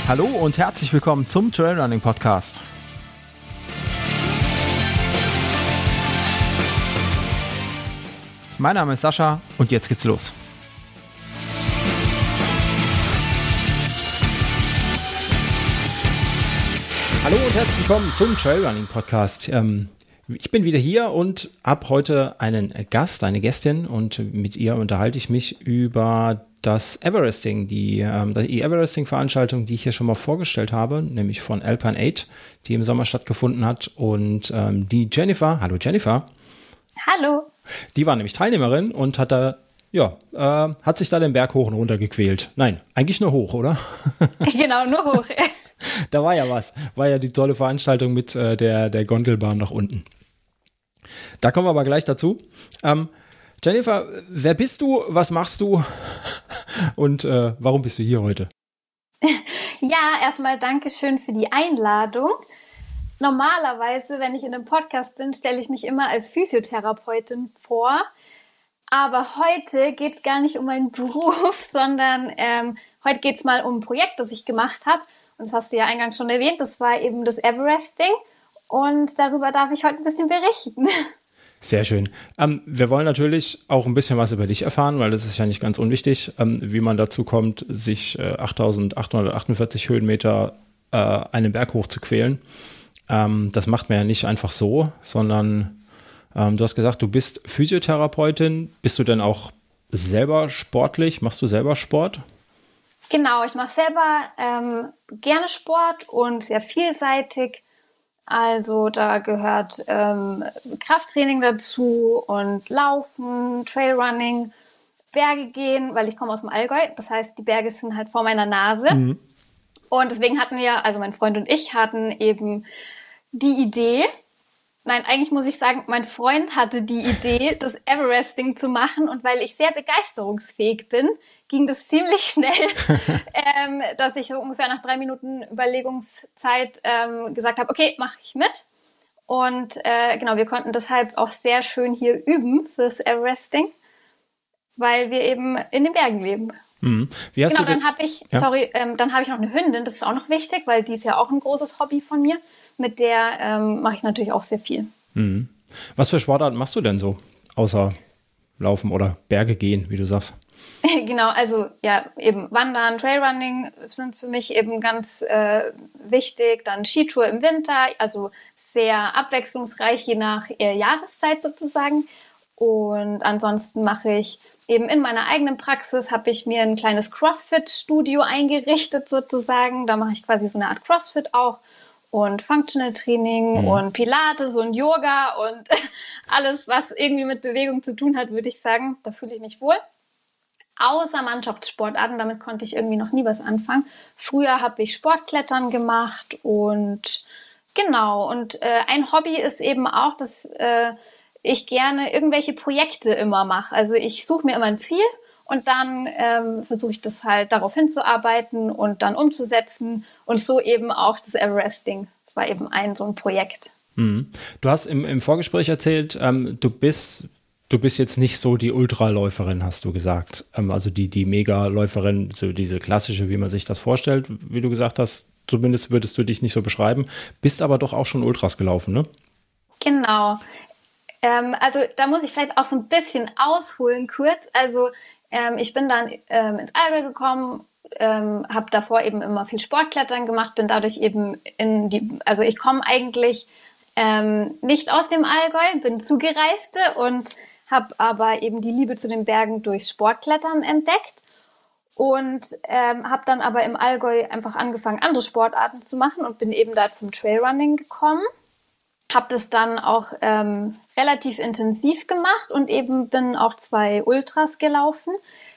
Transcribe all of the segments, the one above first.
Hallo und herzlich willkommen zum Trailrunning Podcast. Mein Name ist Sascha und jetzt geht's los. Hallo und herzlich willkommen zum Trailrunning Podcast. Ich bin wieder hier und habe heute einen Gast, eine Gästin, und mit ihr unterhalte ich mich über das Everesting, die Everesting-Veranstaltung, die ich hier schon mal vorgestellt habe, nämlich von Alpine 8, die im Sommer stattgefunden hat. Und die Jennifer, hallo Jennifer. Hallo. Die war nämlich Teilnehmerin und hat sich da den Berg hoch und runter gequält. Nein, eigentlich nur hoch, oder? Genau, nur hoch. Da war ja was. War ja die tolle Veranstaltung mit der Gondelbahn nach unten. Da kommen wir aber gleich dazu. Jennifer, wer bist du, was machst du und warum bist du hier heute? Ja, erstmal Dankeschön für die Einladung. Normalerweise, wenn ich in einem Podcast bin, stelle ich mich immer als Physiotherapeutin vor. Aber heute geht es gar nicht um meinen Beruf, sondern heute geht es mal um ein Projekt, das ich gemacht habe. Und das hast du ja eingangs schon erwähnt, das war eben das Everesting. Und darüber darf ich heute ein bisschen berichten. Sehr schön. Wir wollen natürlich auch ein bisschen was über dich erfahren, weil das ist ja nicht ganz unwichtig, wie man dazu kommt, sich 8.848 Höhenmeter einen Berg hoch zu quälen. Das macht man ja nicht einfach so, sondern du hast gesagt, du bist Physiotherapeutin. Bist du denn auch selber sportlich? Machst du selber Sport? Genau, ich mache selber gerne Sport und sehr vielseitig. Also da gehört Krafttraining dazu und Laufen, Trailrunning, Berge gehen, weil ich komme aus dem Allgäu. Das heißt, die Berge sind halt vor meiner Nase. Mhm. Und deswegen hatten wir, also mein Freund und ich hatten eben die Idee, eigentlich muss ich sagen, mein Freund hatte die Idee, das Everesting zu machen. Und weil ich sehr begeisterungsfähig bin, ging das ziemlich schnell, dass ich so ungefähr nach 3 Minuten Überlegungszeit gesagt habe, okay, mache ich mit. Und genau, wir konnten deshalb auch sehr schön hier üben fürs Everesting, weil wir eben in den Bergen leben. Mhm. Dann habe ich noch eine Hündin, das ist auch noch wichtig, weil die ist ja auch ein großes Hobby von mir. Mit der mache ich natürlich auch sehr viel. Mhm. Was für Sportarten machst du denn so, außer Laufen oder Berge gehen, wie du sagst? Genau, also ja, eben Wandern, Trailrunning sind für mich eben ganz wichtig. Dann Skitour im Winter, also sehr abwechslungsreich, je nach Jahreszeit sozusagen. Und ansonsten mache ich eben in meiner eigenen Praxis, habe ich mir ein kleines CrossFit-Studio eingerichtet sozusagen. Da mache ich quasi so eine Art CrossFit auch. Und Functional Training und Pilates und Yoga und alles, was irgendwie mit Bewegung zu tun hat, würde ich sagen, da fühle ich mich wohl. Außer Mannschaftssportarten, damit konnte ich irgendwie noch nie was anfangen. Früher habe ich Sportklettern gemacht und genau. Und ein Hobby ist eben auch, dass ich gerne irgendwelche Projekte immer mache. Also ich suche mir immer ein Ziel und dann versuche ich das halt darauf hinzuarbeiten und dann umzusetzen und so eben auch das Everesting. Das war eben so ein Projekt. Mhm. Du hast im Vorgespräch erzählt, du bist jetzt nicht so die Ultraläuferin, hast du gesagt. Also die Mega-Läuferin, so diese klassische, wie man sich das vorstellt, wie du gesagt hast. Zumindest würdest du dich nicht so beschreiben. Bist aber doch auch schon Ultras gelaufen, ne? Genau. Also da muss ich vielleicht auch so ein bisschen ausholen kurz. Also ich bin dann ins Allgäu gekommen, habe davor eben immer viel Sportklettern gemacht, bin dadurch eben also ich komme eigentlich nicht aus dem Allgäu, bin Zugereiste und habe aber eben die Liebe zu den Bergen durchs Sportklettern entdeckt und habe dann aber im Allgäu einfach angefangen, andere Sportarten zu machen und bin eben da zum Trailrunning gekommen. Habe das dann auch relativ intensiv gemacht und eben bin auch 2 Ultras gelaufen.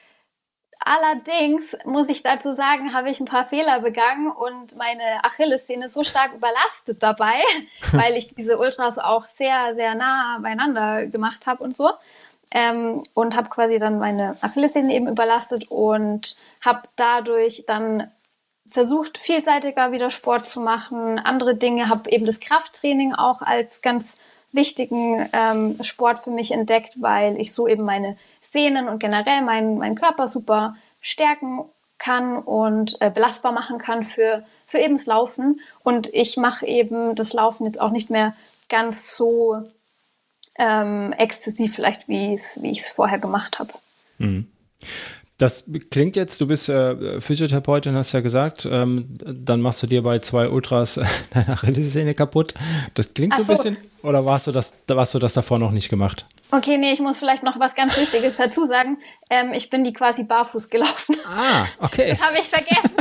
Allerdings muss ich dazu sagen, habe ich ein paar Fehler begangen und meine Achillessehne so stark überlastet dabei, weil ich diese Ultras auch sehr, sehr nah beieinander gemacht habe und so. Und habe quasi dann meine Achillessehne eben überlastet und habe dadurch dann versucht, vielseitiger wieder Sport zu machen, andere Dinge, habe eben das Krafttraining auch als ganz wichtigen Sport für mich entdeckt, weil ich so eben meine Sehnen und generell meinen Körper super stärken kann und belastbar machen kann für eben das Laufen. Und ich mache eben das Laufen jetzt auch nicht mehr ganz so exzessiv vielleicht, wie ich es vorher gemacht habe. Mhm. Das klingt jetzt, du bist Physiotherapeutin, hast ja gesagt, dann machst du dir bei 2 Ultras deine Achillessehne kaputt. Das klingt so ein bisschen, oder warst du das davor noch nicht gemacht? Okay, nee, ich muss vielleicht noch was ganz Wichtiges dazu sagen. Ich bin die quasi barfuß gelaufen. Ah, okay. Das habe ich vergessen.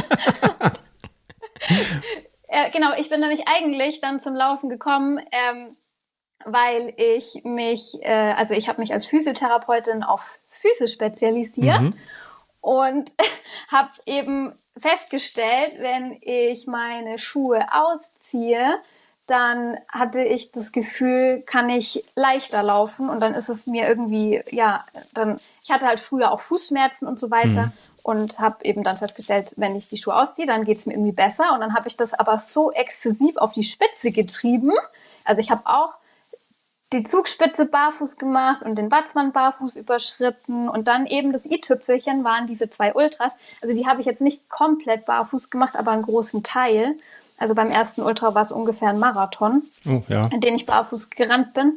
Genau, ich bin nämlich eigentlich dann zum Laufen gekommen, weil ich mich, ich habe mich als Physiotherapeutin auf Füße spezialisiert. Und habe eben festgestellt, wenn ich meine Schuhe ausziehe, dann hatte ich das Gefühl, kann ich leichter laufen. Und dann ist es mir irgendwie, ich hatte halt früher auch Fußschmerzen und so weiter. Und habe eben dann festgestellt, wenn ich die Schuhe ausziehe, dann geht es mir irgendwie besser. Und dann habe ich das aber so exzessiv auf die Spitze getrieben. Also ich habe auch die Zugspitze barfuß gemacht und den Watzmann barfuß überschritten und dann eben das i-Tüpfelchen waren diese 2 Ultras. Also die habe ich jetzt nicht komplett barfuß gemacht, aber einen großen Teil. Also beim ersten Ultra war es ungefähr ein Marathon, in den ich barfuß gerannt bin.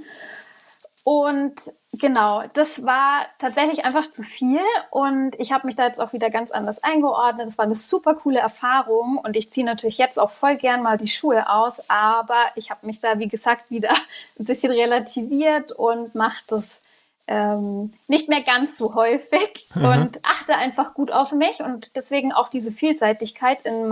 Und genau, das war tatsächlich einfach zu viel und ich habe mich da jetzt auch wieder ganz anders eingeordnet. Das war eine super coole Erfahrung und ich ziehe natürlich jetzt auch voll gern mal die Schuhe aus, aber ich habe mich da, wie gesagt, wieder ein bisschen relativiert und mache das nicht mehr ganz so häufig und achte einfach gut auf mich und deswegen auch diese Vielseitigkeit in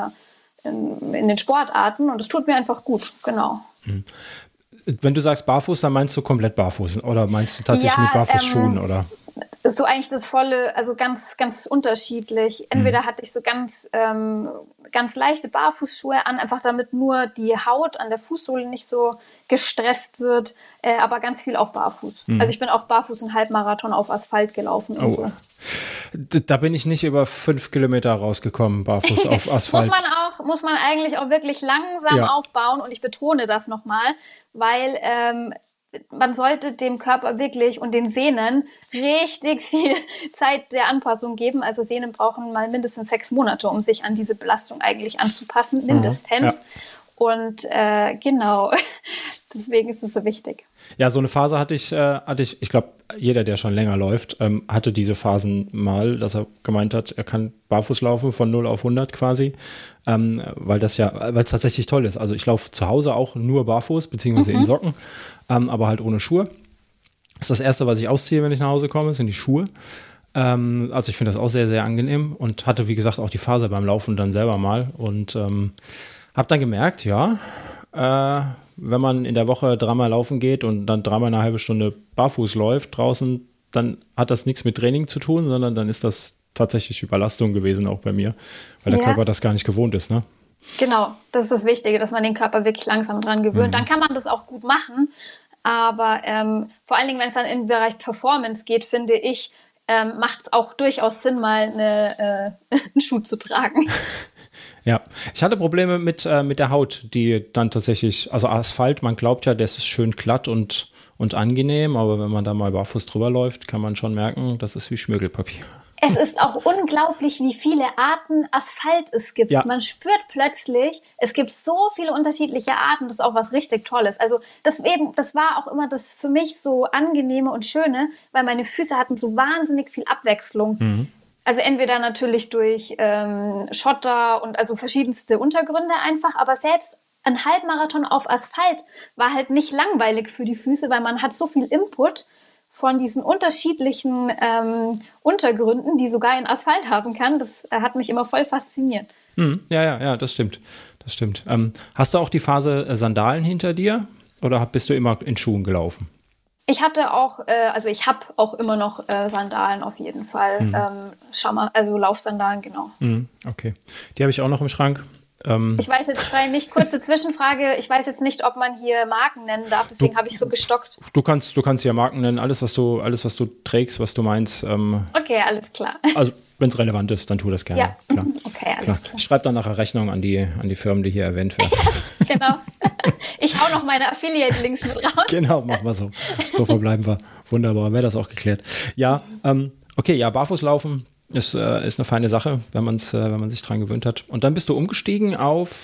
den Sportarten und es tut mir einfach gut, genau. Wenn du sagst barfuß, dann meinst du komplett barfuß oder meinst du tatsächlich mit Barfußschuhen oder? So eigentlich das volle, also ganz, ganz unterschiedlich. Entweder hatte ich so ganz leichte Barfußschuhe an, einfach damit nur die Haut an der Fußsohle nicht so gestresst wird, aber ganz viel auch barfuß. Also ich bin auch barfuß einen Halbmarathon auf Asphalt gelaufen und so. Da bin ich nicht über 5 Kilometer rausgekommen, barfuß auf Asphalt. Muss man eigentlich auch wirklich langsam aufbauen und ich betone das nochmal, weil man sollte dem Körper wirklich und den Sehnen richtig viel Zeit der Anpassung geben. Also Sehnen brauchen mal mindestens 6 Monate, um sich an diese Belastung eigentlich anzupassen, mindestens. Ja. Und genau, deswegen ist es so wichtig. Ja, so eine Phase hatte ich, ich glaube, jeder, der schon länger läuft, hatte diese Phasen mal, dass er gemeint hat, er kann barfuß laufen von 0 auf 100 quasi, weil es tatsächlich toll ist. Also ich laufe zu Hause auch nur barfuß, beziehungsweise in Socken, aber halt ohne Schuhe. Das ist das Erste, was ich ausziehe, wenn ich nach Hause komme, sind die Schuhe. Also ich finde das auch sehr, sehr angenehm und hatte, wie gesagt, auch die Phase beim Laufen dann selber mal und habe dann gemerkt, wenn man in der Woche 3-mal laufen geht und dann 3-mal eine halbe Stunde barfuß läuft draußen, dann hat das nichts mit Training zu tun, sondern dann ist das tatsächlich Überlastung gewesen, auch bei mir, weil der Körper das gar nicht gewohnt ist, ne? Genau, das ist das Wichtige, dass man den Körper wirklich langsam dran gewöhnt. Dann kann man das auch gut machen, aber vor allen Dingen, wenn es dann in den Bereich Performance geht, finde ich, macht es auch durchaus Sinn, mal einen Schuh zu tragen. Ja, ich hatte Probleme mit der Haut, die dann tatsächlich, also Asphalt, man glaubt ja, das ist schön glatt und angenehm, aber wenn man da mal barfuß drüber läuft, kann man schon merken, das ist wie Schmirgelpapier. Es ist auch unglaublich, wie viele Arten Asphalt es gibt. Ja. Man spürt plötzlich, es gibt so viele unterschiedliche Arten, das ist auch was richtig Tolles. Also deswegen, das war auch immer das für mich so Angenehme und Schöne, weil meine Füße hatten so wahnsinnig viel Abwechslung. Also entweder natürlich durch Schotter und also verschiedenste Untergründe einfach, aber selbst ein Halbmarathon auf Asphalt war halt nicht langweilig für die Füße, weil man hat so viel Input von diesen unterschiedlichen Untergründen, die sogar in Asphalt haben kann. Das hat mich immer voll fasziniert. Ja, das stimmt. Hast du auch die Phase Sandalen hinter dir oder bist du immer in Schuhen gelaufen? Ich hatte auch, ich habe auch immer noch Sandalen auf jeden Fall. Also Laufsandalen, genau. Okay. Die habe ich auch noch im Schrank. Ich weiß jetzt nicht, kurze Zwischenfrage, ich weiß jetzt nicht, ob man hier Marken nennen darf, deswegen habe ich so gestockt. Du kannst hier Marken nennen, alles was du trägst, was du meinst. Okay, alles klar. Also wenn es relevant ist, dann tu das gerne. Ja, klar. Okay, alles klar. Ich schreibe dann nachher Rechnung an die Firmen, die hier erwähnt werden. Genau. Ich hau noch meine Affiliate-Links mit raus. Genau, machen wir so. So verbleiben wir. Wunderbar, wäre das auch geklärt. Ja, okay, ja, barfuß laufen Ist eine feine Sache, wenn man sich dran gewöhnt hat. Und dann bist du umgestiegen auf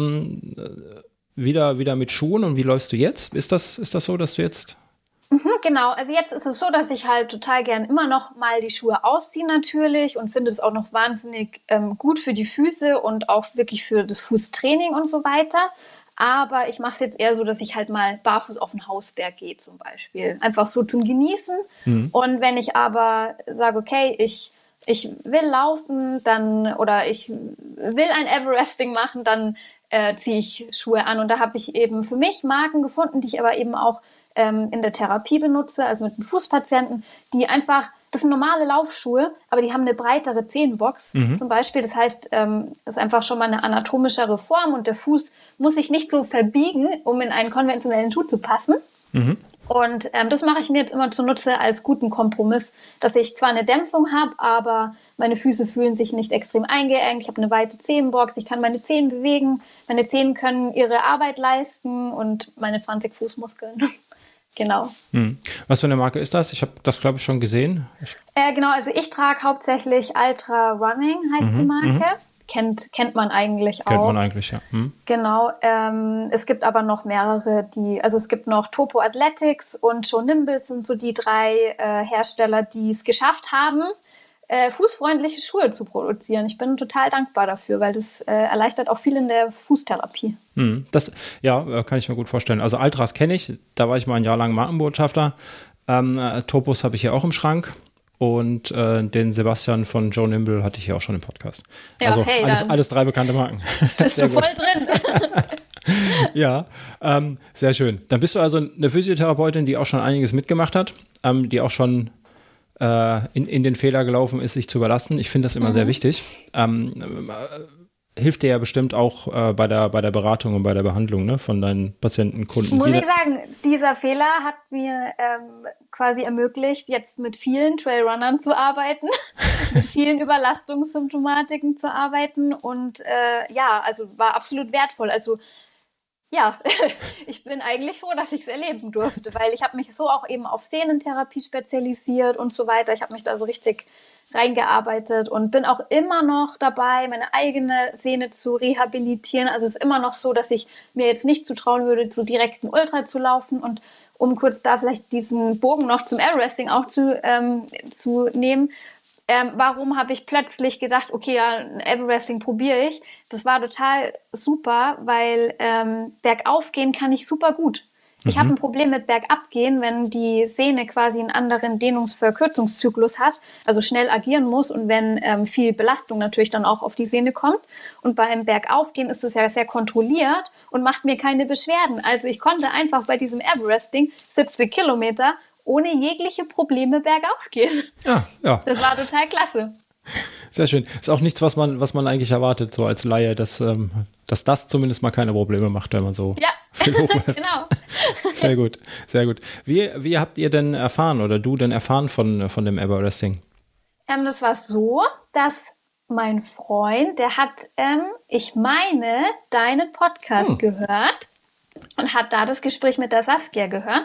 wieder mit Schuhen. Und wie läufst du jetzt? Ist das so, dass du jetzt... Genau, also jetzt ist es so, dass ich halt total gern immer noch mal die Schuhe ausziehe natürlich und finde es auch noch wahnsinnig gut für die Füße und auch wirklich für das Fußtraining und so weiter. Aber ich mache es jetzt eher so, dass ich halt mal barfuß auf den Hausberg gehe zum Beispiel. Einfach so zum Genießen. Und wenn ich aber sage, okay, ich will laufen, oder ich will ein Everesting machen, dann ziehe ich Schuhe an. Und da habe ich eben für mich Marken gefunden, die ich aber eben auch in der Therapie benutze, also mit den Fußpatienten, die einfach, das sind normale Laufschuhe, aber die haben eine breitere Zehenbox zum Beispiel. Das heißt, das ist einfach schon mal eine anatomischere Form und der Fuß muss sich nicht so verbiegen, um in einen konventionellen Schuh zu passen. Und das mache ich mir jetzt immer zunutze als guten Kompromiss, dass ich zwar eine Dämpfung habe, aber meine Füße fühlen sich nicht extrem eingeengt. Ich habe eine weite Zehenbox, ich kann meine Zehen bewegen, meine Zehen können ihre Arbeit leisten und meine 20 Fußmuskeln. Genau. Was für eine Marke ist das? Ich habe das, glaube ich, schon gesehen. Genau, also ich trage hauptsächlich Ultra Running, heißt die Marke. Kennt man eigentlich auch. Kennt man eigentlich, ja. Genau. Es gibt aber noch mehrere, es gibt noch Topo Athletics und Joe Nimble sind so die 3 Hersteller, die es geschafft haben, fußfreundliche Schuhe zu produzieren. Ich bin total dankbar dafür, weil das erleichtert auch viel in der Fußtherapie. Das, ja, kann ich mir gut vorstellen. Also Ultras kenne ich, da war ich mal ein Jahr lang Markenbotschafter. Topos habe ich hier auch im Schrank. Und den Sebastian von Joe Nimble hatte ich hier auch schon im Podcast. Ja, also hey, alles 3 bekannte Marken. Bist du voll drin? Ja, sehr schön. Dann bist du also eine Physiotherapeutin, die auch schon einiges mitgemacht hat, die auch schon in den Fehler gelaufen ist, sich zu überlassen. Ich finde das immer sehr wichtig. Hilft dir ja bestimmt auch bei der Beratung und bei der Behandlung, ne, von deinen Patienten, Kunden. Muss ich sagen, dieser Fehler hat mir quasi ermöglicht, jetzt mit vielen Trailrunnern zu arbeiten, mit vielen Überlastungssymptomatiken zu arbeiten und also war absolut wertvoll. Also ja, ich bin eigentlich froh, dass ich es erleben durfte, weil ich habe mich so auch eben auf Sehnentherapie spezialisiert und so weiter. Ich habe mich da so richtig reingearbeitet und bin auch immer noch dabei, meine eigene Sehne zu rehabilitieren. Also es ist immer noch so, dass ich mir jetzt nicht zutrauen würde, so direkt einen Ultra zu laufen. Und um kurz da vielleicht diesen Bogen noch zum Everesting auch zu nehmen, warum habe ich plötzlich gedacht, okay, ja, ein Everesting probiere ich. Das war total super, weil bergauf gehen kann ich super gut. Ich habe ein Problem mit Bergabgehen, wenn die Sehne quasi einen anderen Dehnungsverkürzungszyklus hat, also schnell agieren muss und wenn viel Belastung natürlich dann auch auf die Sehne kommt. Und beim Bergaufgehen ist es ja sehr kontrolliert und macht mir keine Beschwerden. Also ich konnte einfach bei diesem Everesting 70 Kilometer ohne jegliche Probleme bergauf gehen. Ja. Das war total klasse. Sehr schön. Ist auch nichts, was man eigentlich erwartet, so als Laie, dass das zumindest mal keine Probleme macht, wenn man so viel hochläuft. Genau. Sehr gut, sehr gut. Wie habt ihr denn erfahren oder du denn erfahren von dem Everesting? Das war so, dass mein Freund, der hat, ich meine, deinen Podcast gehört und hat da das Gespräch mit der Saskia gehört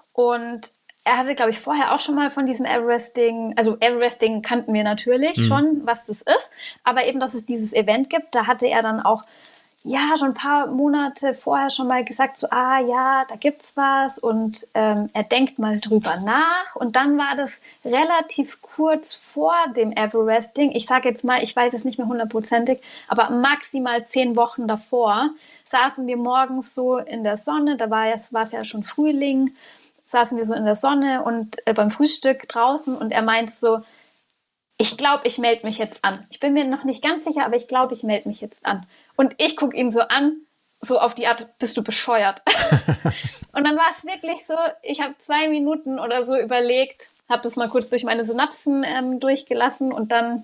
und er hatte, glaube ich, vorher auch schon mal von diesem Everesting, also Everesting kannten wir natürlich schon, was das ist, aber eben, dass es dieses Event gibt, da hatte er dann auch, schon ein paar Monate vorher schon mal gesagt, so, da gibt's was und er denkt mal drüber nach und dann war das relativ kurz vor dem Everesting, ich sage jetzt mal, ich weiß es nicht mehr 100%, aber maximal 10 Wochen davor saßen wir morgens so in der Sonne, da war es ja schon Frühling, saßen wir so in der Sonne und beim Frühstück draußen und er meinte so, ich glaube, ich melde mich jetzt an. Ich bin mir noch nicht ganz sicher, aber ich glaube, ich melde mich jetzt an. Und ich gucke ihn so an, so auf die Art, bist du bescheuert? Und dann war es wirklich so, ich habe 2 Minuten oder so überlegt, habe das mal kurz durch meine Synapsen durchgelassen und dann,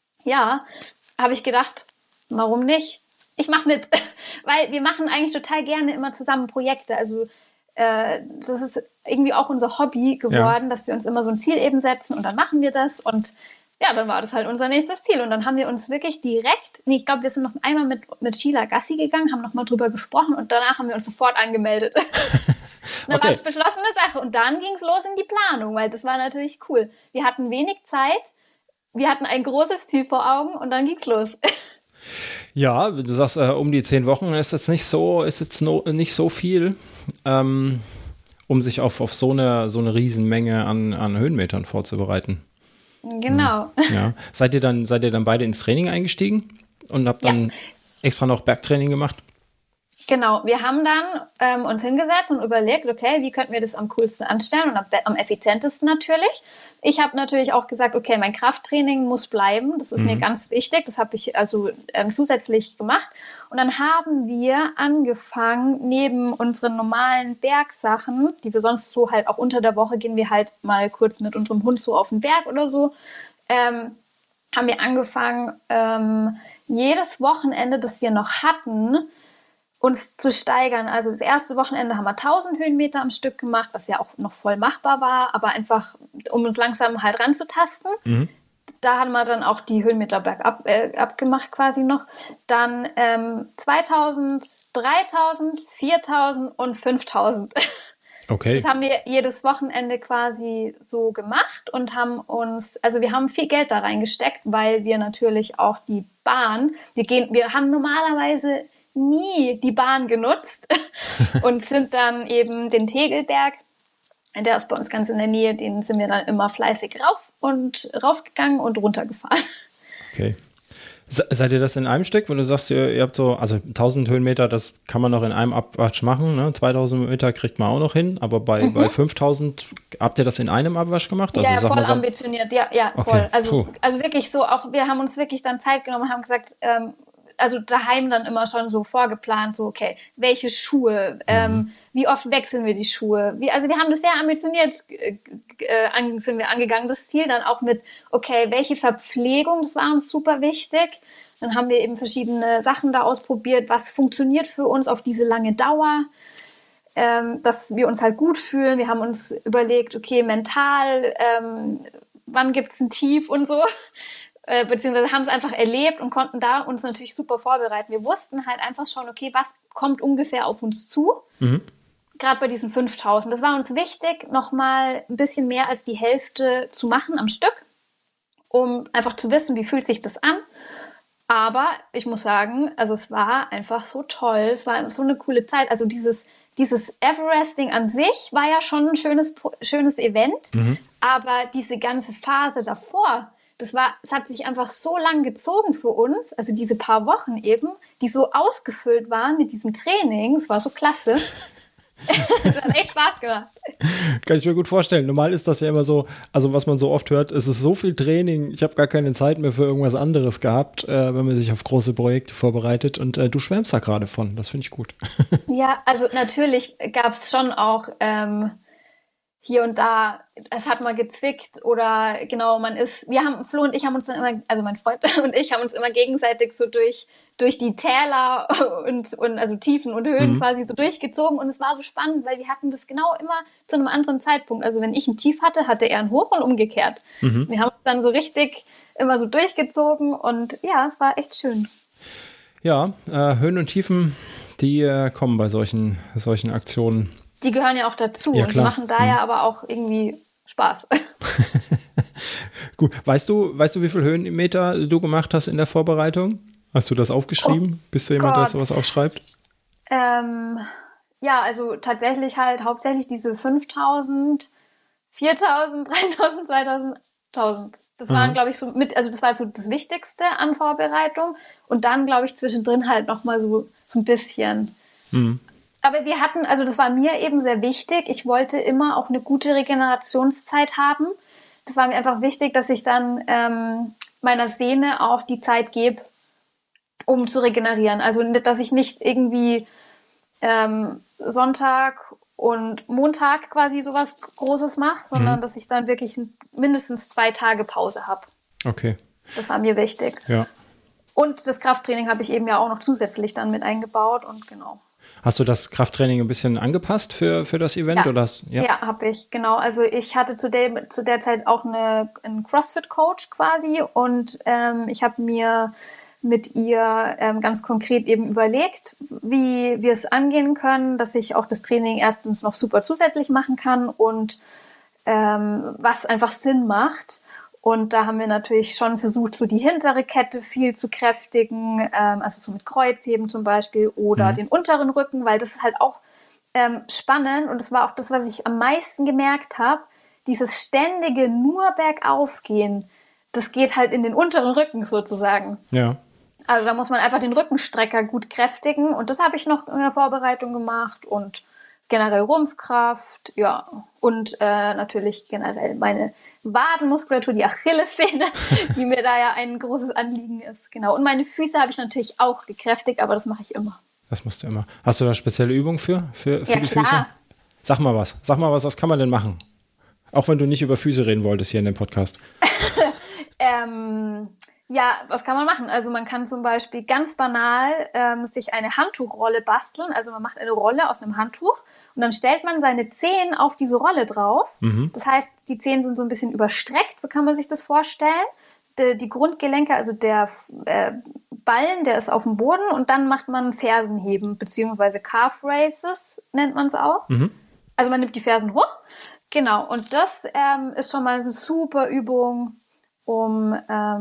habe ich gedacht, warum nicht? Ich mache mit, weil wir machen eigentlich total gerne immer zusammen Projekte, also das ist irgendwie auch unser Hobby geworden, dass wir uns immer so ein Ziel eben setzen und dann machen wir das und dann war das halt unser nächstes Ziel und dann haben wir uns wirklich direkt, ich glaube, wir sind noch einmal mit Sheila Gassi gegangen, haben nochmal drüber gesprochen und danach haben wir uns sofort angemeldet. Und dann war es beschlossene Sache und dann ging es los in die Planung, weil das war natürlich cool. Wir hatten wenig Zeit, wir hatten ein großes Ziel vor Augen und dann ging's los. Ja, du sagst, um die 10 Wochen ist jetzt nicht so viel, um sich auf so eine Riesenmenge an Höhenmetern vorzubereiten. Genau. Ja. Seid ihr dann beide ins Training eingestiegen und habt dann extra noch Bergtraining gemacht? Genau, wir haben dann uns hingesetzt und überlegt, okay, wie könnten wir das am coolsten anstellen und am effizientesten natürlich. Ich habe natürlich auch gesagt, okay, mein Krafttraining muss bleiben, das ist mir ganz wichtig, das habe ich also zusätzlich gemacht. Und dann haben wir angefangen, neben unseren normalen Bergsachen, die wir sonst so halt auch unter der Woche gehen wir halt mal kurz mit unserem Hund so auf den Berg oder so, haben wir angefangen, jedes Wochenende, das wir noch hatten, uns zu steigern. Also das erste Wochenende haben wir 1000 Höhenmeter am Stück gemacht, was ja auch noch voll machbar war, aber einfach, um uns langsam halt ranzutasten. Da haben wir dann auch die Höhenmeter bergab abgemacht quasi noch. Dann 2000, 3000, 4000 und 5000. Okay. Das haben wir jedes Wochenende quasi so gemacht und haben also wir haben viel Geld da reingesteckt, weil wir natürlich auch die Bahn, wir haben normalerweise nie die Bahn genutzt und sind dann eben den Tegelberg, der ist bei uns ganz in der Nähe, den sind wir dann immer fleißig raufgegangen und runtergefahren. Okay. Seid ihr das in einem Stück, wenn du sagst, ihr habt so, also 1000 Höhenmeter, das kann man noch in einem Abwasch machen, ne? 2000 Meter kriegt man auch noch hin, aber bei 5000 habt ihr das in einem Abwasch gemacht? Also, ja, voll ambitioniert, ja, okay. Voll. Also wirklich so, auch wir haben uns wirklich dann Zeit genommen und haben gesagt, also daheim dann immer schon so vorgeplant, so okay, welche Schuhe, wie oft wechseln wir die Schuhe, also wir haben das sehr ambitioniert sind wir angegangen, das Ziel dann auch mit, okay, welche Verpflegung, das war uns super wichtig, dann haben wir eben verschiedene Sachen da ausprobiert, was funktioniert für uns auf diese lange Dauer, dass wir uns halt gut fühlen, wir haben uns überlegt, okay, mental, wann gibt's ein Tief und so, beziehungsweise haben es einfach erlebt und konnten da uns natürlich super vorbereiten. Wir wussten halt einfach schon, okay, was kommt ungefähr auf uns zu, gerade bei diesen 5000. Das war uns wichtig, nochmal ein bisschen mehr als die Hälfte zu machen am Stück, um einfach zu wissen, wie fühlt sich das an. Aber ich muss sagen, also es war einfach so toll, es war so eine coole Zeit. Also dieses Everesting an sich war ja schon ein schönes Event, aber diese ganze Phase davor, es hat sich einfach so lang gezogen für uns, also diese paar Wochen eben, die so ausgefüllt waren mit diesem Training, es war so klasse. Das hat echt Spaß gemacht. Kann ich mir gut vorstellen. Normal ist das ja immer so, also was man so oft hört, es ist so viel Training, ich habe gar keine Zeit mehr für irgendwas anderes gehabt, wenn man sich auf große Projekte vorbereitet und du schwärmst da gerade von, das finde ich gut. Ja, also natürlich gab es schon auch hier und da, es hat mal gezwickt oder genau, Flo und ich haben uns dann immer, also mein Freund und ich haben uns immer gegenseitig so durch die Täler und also Tiefen und Höhen quasi so durchgezogen und es war so spannend, weil wir hatten das genau immer zu einem anderen Zeitpunkt. Also wenn ich ein Tief hatte, hatte er ein Hoch und umgekehrt. Wir haben uns dann so richtig immer so durchgezogen und ja, es war echt schön. Ja, Höhen und Tiefen, die kommen bei solchen Aktionen. Die gehören ja auch dazu ja, und die machen da ja aber auch irgendwie Spaß. Gut, weißt du, wie viel Höhenmeter du gemacht hast in der Vorbereitung? Hast du das aufgeschrieben? Bist du jemand, der sowas aufschreibt? Ja, also tatsächlich halt hauptsächlich diese 5000, 4000, 3000, 2000, 1000. Das waren, glaube ich, das war so das Wichtigste an Vorbereitung und dann, glaube ich, zwischendrin halt nochmal so ein bisschen. Aber wir hatten, also das war mir eben sehr wichtig. Ich wollte immer auch eine gute Regenerationszeit haben. Das war mir einfach wichtig, dass ich dann meiner Sehne auch die Zeit gebe, um zu regenerieren. Also, dass ich nicht irgendwie Sonntag und Montag quasi sowas Großes mache, sondern dass ich dann wirklich mindestens 2 Tage Pause habe. Okay. Das war mir wichtig. Ja. Und das Krafttraining habe ich eben ja auch noch zusätzlich dann mit eingebaut und genau. Hast du das Krafttraining ein bisschen angepasst für das Event? Ja, oder ja, habe ich, genau. Also ich hatte zu der Zeit auch einen CrossFit-Coach quasi und ich habe mir mit ihr ganz konkret eben überlegt, wie wir es angehen können, dass ich auch das Training erstens noch super zusätzlich machen kann und was einfach Sinn macht. Und da haben wir natürlich schon versucht, so die hintere Kette viel zu kräftigen, also so mit Kreuzheben zum Beispiel oder den unteren Rücken, weil das ist halt auch spannend und das war auch das, was ich am meisten gemerkt habe, dieses ständige nur bergauf gehen, das geht halt in den unteren Rücken sozusagen. Ja. Also da muss man einfach den Rückenstrecker gut kräftigen und das habe ich noch in der Vorbereitung gemacht und generell Rumpfkraft, ja, und natürlich generell meine Wadenmuskulatur, die Achillessehne, die mir da ja ein großes Anliegen ist, genau. Und meine Füße habe ich natürlich auch gekräftigt, aber das mache ich immer. Das musst du immer. Hast du da spezielle Übungen für ja, die klar. Füße? Sag mal was kann man denn machen? Auch wenn du nicht über Füße reden wolltest hier in dem Podcast. Ja, was kann man machen? Also man kann zum Beispiel ganz banal sich eine Handtuchrolle basteln. Also man macht eine Rolle aus einem Handtuch und dann stellt man seine Zehen auf diese Rolle drauf. Das heißt, die Zehen sind so ein bisschen überstreckt, so kann man sich das vorstellen. Die Grundgelenke, also der Ballen, der ist auf dem Boden und dann macht man Fersenheben, beziehungsweise Calf Raises nennt man es auch. Also man nimmt die Fersen hoch. Genau, und das ist schon mal eine super Übung, um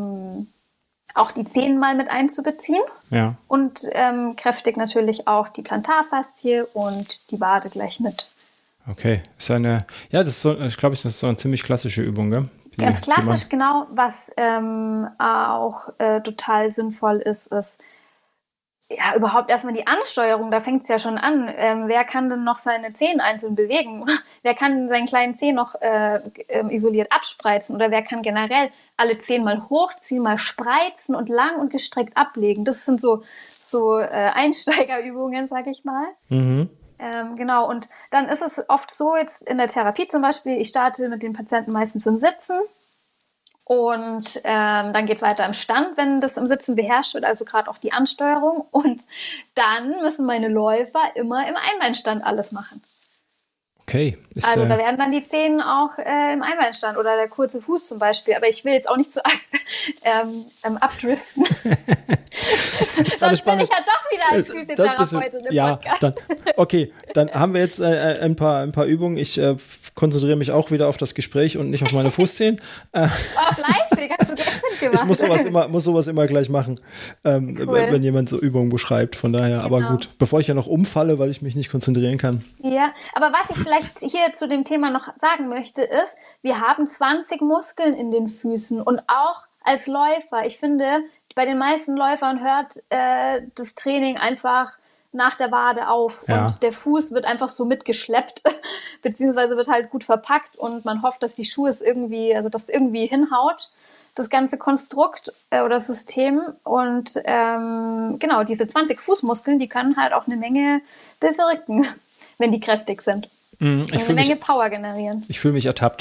auch die Zehen mal mit einzubeziehen. Ja. Und kräftigt natürlich auch die Plantarfaszie und die Wade gleich mit. Okay, ist das ist so, ich glaube, das ist so eine ziemlich klassische Übung, gell? Ganz klassisch, genau. Was auch total sinnvoll ist ja, überhaupt erstmal die Ansteuerung, da fängt es ja schon an. Wer kann denn noch seine Zehen einzeln bewegen? Wer kann seinen kleinen Zeh noch isoliert abspreizen? Oder wer kann generell alle Zehen mal hochziehen, mal spreizen und lang und gestreckt ablegen? Das sind so Einsteigerübungen, sag ich mal. Genau, und dann ist es oft so, jetzt in der Therapie zum Beispiel, ich starte mit den Patienten meistens im Sitzen. Und dann geht es weiter im Stand, wenn das im Sitzen beherrscht wird, also gerade auch die Ansteuerung. Und dann müssen meine Läufer immer im Einbeinstand alles machen. Okay. Also da werden dann die Zehen auch im Einbeinstand oder der kurze Fuß zum Beispiel. Aber ich will jetzt auch nicht so abdriften. Sonst bin ich ja doch wieder als Physiotherapeutin im Podcast. Dann haben wir jetzt ein paar Übungen. Ich konzentriere mich auch wieder auf das Gespräch und nicht auf meine Fußzehen. Fleißig, hast du gleich mitgemacht. Ich muss sowas immer gleich machen, cool. Wenn jemand so Übungen beschreibt. Von daher, genau. Aber gut, bevor ich ja noch umfalle, weil ich mich nicht konzentrieren kann. Ja, aber was ich vielleicht hier zu dem Thema noch sagen möchte, ist, wir haben 20 Muskeln in den Füßen und auch als Läufer. Ich finde, bei den meisten Läufern hört das Training einfach nach der Wade auf und der Fuß wird einfach so mitgeschleppt, beziehungsweise wird halt gut verpackt und man hofft, dass die Schuhe es irgendwie hinhaut, das ganze Konstrukt oder System und genau, diese 20 Fußmuskeln, die können halt auch eine Menge bewirken, wenn die kräftig sind. Und eine Menge Power generieren. Ich fühle mich ertappt.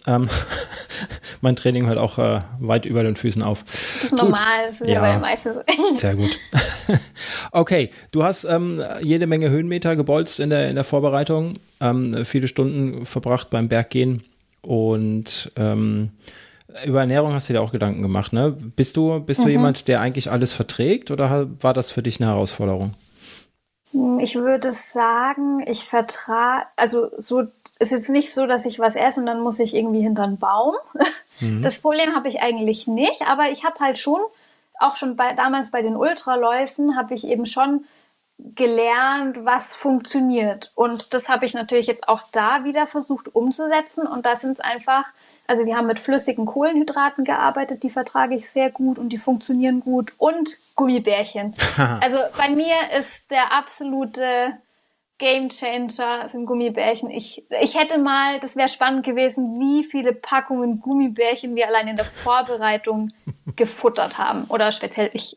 Mein Training hört auch weit über den Füßen auf. Das ist normal, das ist ja bei den meisten so. Sehr gut. Okay, du hast jede Menge Höhenmeter gebolzt in der Vorbereitung, viele Stunden verbracht beim Berggehen und über Ernährung hast du dir auch Gedanken gemacht, ne? Bist du jemand, der eigentlich alles verträgt oder war das für dich eine Herausforderung? Ich würde sagen, ich vertrage, also so ist jetzt nicht so, dass ich was esse und dann muss ich irgendwie hinter einen Baum. Das Problem habe ich eigentlich nicht, aber ich habe halt schon, auch schon damals bei den Ultraläufen, habe ich eben schon gelernt, was funktioniert. Und das habe ich natürlich jetzt auch da wieder versucht umzusetzen. Und da sind es einfach, also wir haben mit flüssigen Kohlenhydraten gearbeitet, die vertrage ich sehr gut und die funktionieren gut. Und Gummibärchen. Also bei mir ist der absolute Gamechanger sind Gummibärchen. Ich hätte mal, das wäre spannend gewesen, wie viele Packungen Gummibärchen wir allein in der Vorbereitung gefuttert haben. Oder speziell ich.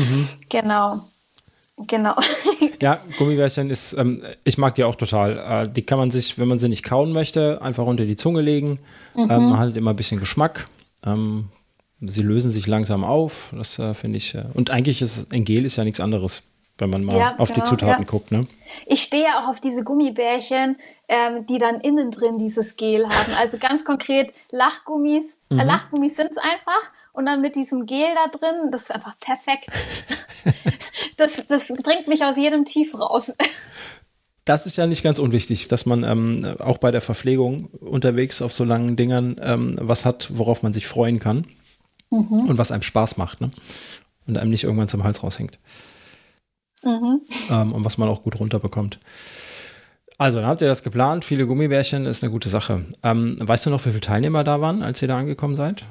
Genau. Ja, Gummibärchen ist, ich mag die auch total. Die kann man sich, wenn man sie nicht kauen möchte, einfach unter die Zunge legen. Man hat immer ein bisschen Geschmack. Sie lösen sich langsam auf. Das finde ich. Und eigentlich ist ein Gel ist ja nichts anderes, wenn man mal auf die Zutaten guckt. Ne? Ich stehe auch auf diese Gummibärchen, die dann innen drin dieses Gel haben. Also ganz konkret Lachgummis. Lachgummis sind es einfach. Und dann mit diesem Gel da drin, das ist einfach perfekt. Das bringt mich aus jedem Tief raus. Das ist ja nicht ganz unwichtig, dass man auch bei der Verpflegung unterwegs auf so langen Dingern was hat, worauf man sich freuen kann und was einem Spaß macht, ne? Und einem nicht irgendwann zum Hals raushängt. Und was man auch gut runterbekommt. Also, dann habt ihr das geplant. Viele Gummibärchen ist eine gute Sache. Weißt du noch, wie viele Teilnehmer da waren, als ihr da angekommen seid?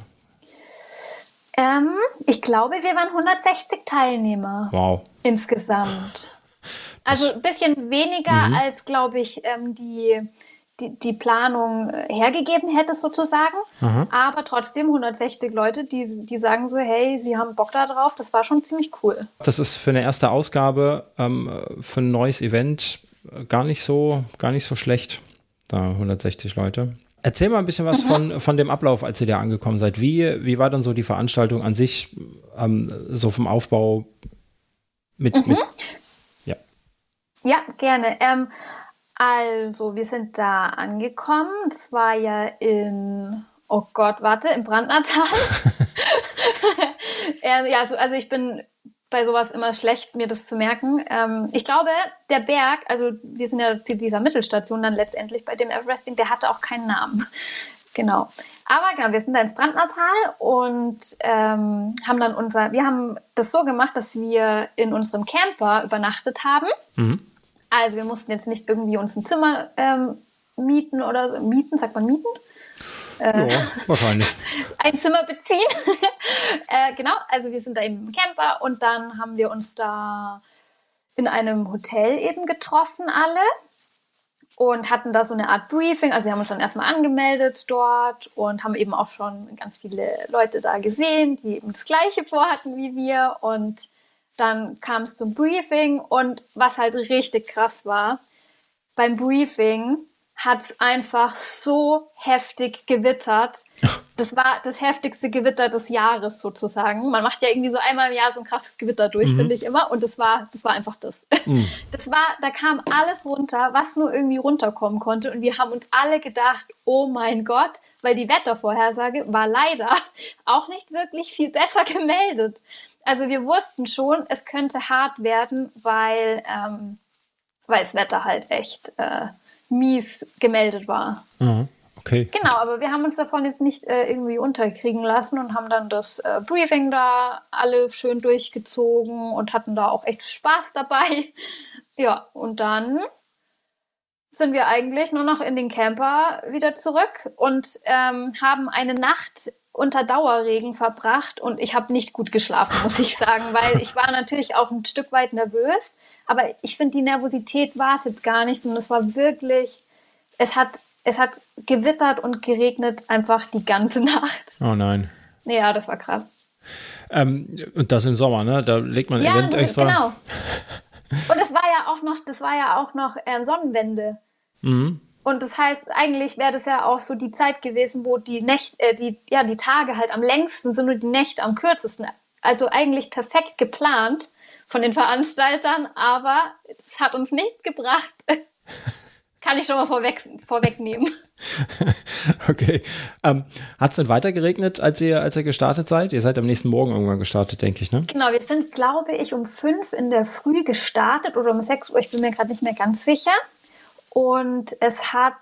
Ich glaube, wir waren 160 Teilnehmer. Wow. Insgesamt. Also ein bisschen weniger als, glaube ich, die Planung hergegeben hätte sozusagen. Aber trotzdem 160 Leute, die sagen so, hey, sie haben Bock da drauf. Das war schon ziemlich cool. Das ist für eine erste Ausgabe, für ein neues Event gar nicht so schlecht. Da 160 Leute. Erzähl mal ein bisschen was von dem Ablauf, als ihr da angekommen seid. Wie war dann so die Veranstaltung an sich, so vom Aufbau mit ja. Ja, gerne. Also, wir sind da angekommen. Das war ja im Brandnertal. Also ich bin bei sowas immer schlecht, mir das zu merken. Ich glaube, der Berg, also wir sind ja zu dieser Mittelstation dann letztendlich bei dem Everesting, der hatte auch keinen Namen. Genau. Aber genau, wir sind da ins Brandnertal und haben das so gemacht, dass wir in unserem Camper übernachtet haben. Also wir mussten jetzt nicht irgendwie uns ein Zimmer mieten oder so. Mieten, sagt man mieten? Ja, wahrscheinlich. Ein Zimmer beziehen. Genau, also wir sind da eben im Camper und dann haben wir uns da in einem Hotel eben getroffen alle und hatten da so eine Art Briefing. Also wir haben uns dann erstmal angemeldet dort und haben eben auch schon ganz viele Leute da gesehen, die eben das Gleiche vorhatten wie wir. Und dann kam es zum Briefing und was halt richtig krass war, beim Briefing hat es einfach so heftig gewittert. Das war das heftigste Gewitter des Jahres sozusagen. Man macht ja irgendwie so einmal im Jahr so ein krasses Gewitter durch, finde ich immer. Und das war einfach das. Da kam alles runter, was nur irgendwie runterkommen konnte. Und wir haben uns alle gedacht, oh mein Gott, weil die Wettervorhersage war leider auch nicht wirklich viel besser gemeldet. Also wir wussten schon, es könnte hart werden, weil das Wetter halt echt mies gemeldet war. Okay. Genau, aber wir haben uns davon jetzt nicht irgendwie unterkriegen lassen und haben dann das Briefing da alle schön durchgezogen und hatten da auch echt Spaß dabei. Ja, und dann sind wir eigentlich nur noch in den Camper wieder zurück und haben eine Nacht unter Dauerregen verbracht und ich habe nicht gut geschlafen, muss ich sagen, weil ich war natürlich auch ein Stück weit nervös, aber ich finde, die Nervosität war es jetzt gar nicht, sondern es war wirklich, es hat gewittert und geregnet einfach die ganze Nacht. Oh nein. Ja, das war krass. Und das im Sommer, ne? Da legt man ein Event extra. Genau. Und das war ja auch noch Sonnenwende. Und das heißt, eigentlich wäre das ja auch so die Zeit gewesen, wo die Tage halt am längsten sind und die Nächte am kürzesten. Also eigentlich perfekt geplant von den Veranstaltern, aber es hat uns nichts gebracht. Kann ich schon mal vorwegnehmen. Okay. Hat es denn weiter geregnet, als ihr gestartet seid? Ihr seid am nächsten Morgen irgendwann gestartet, denke ich, ne? Genau, wir sind, glaube ich, um 5 in der Früh gestartet oder um 6 Uhr, ich bin mir gerade nicht mehr ganz sicher. Und es hat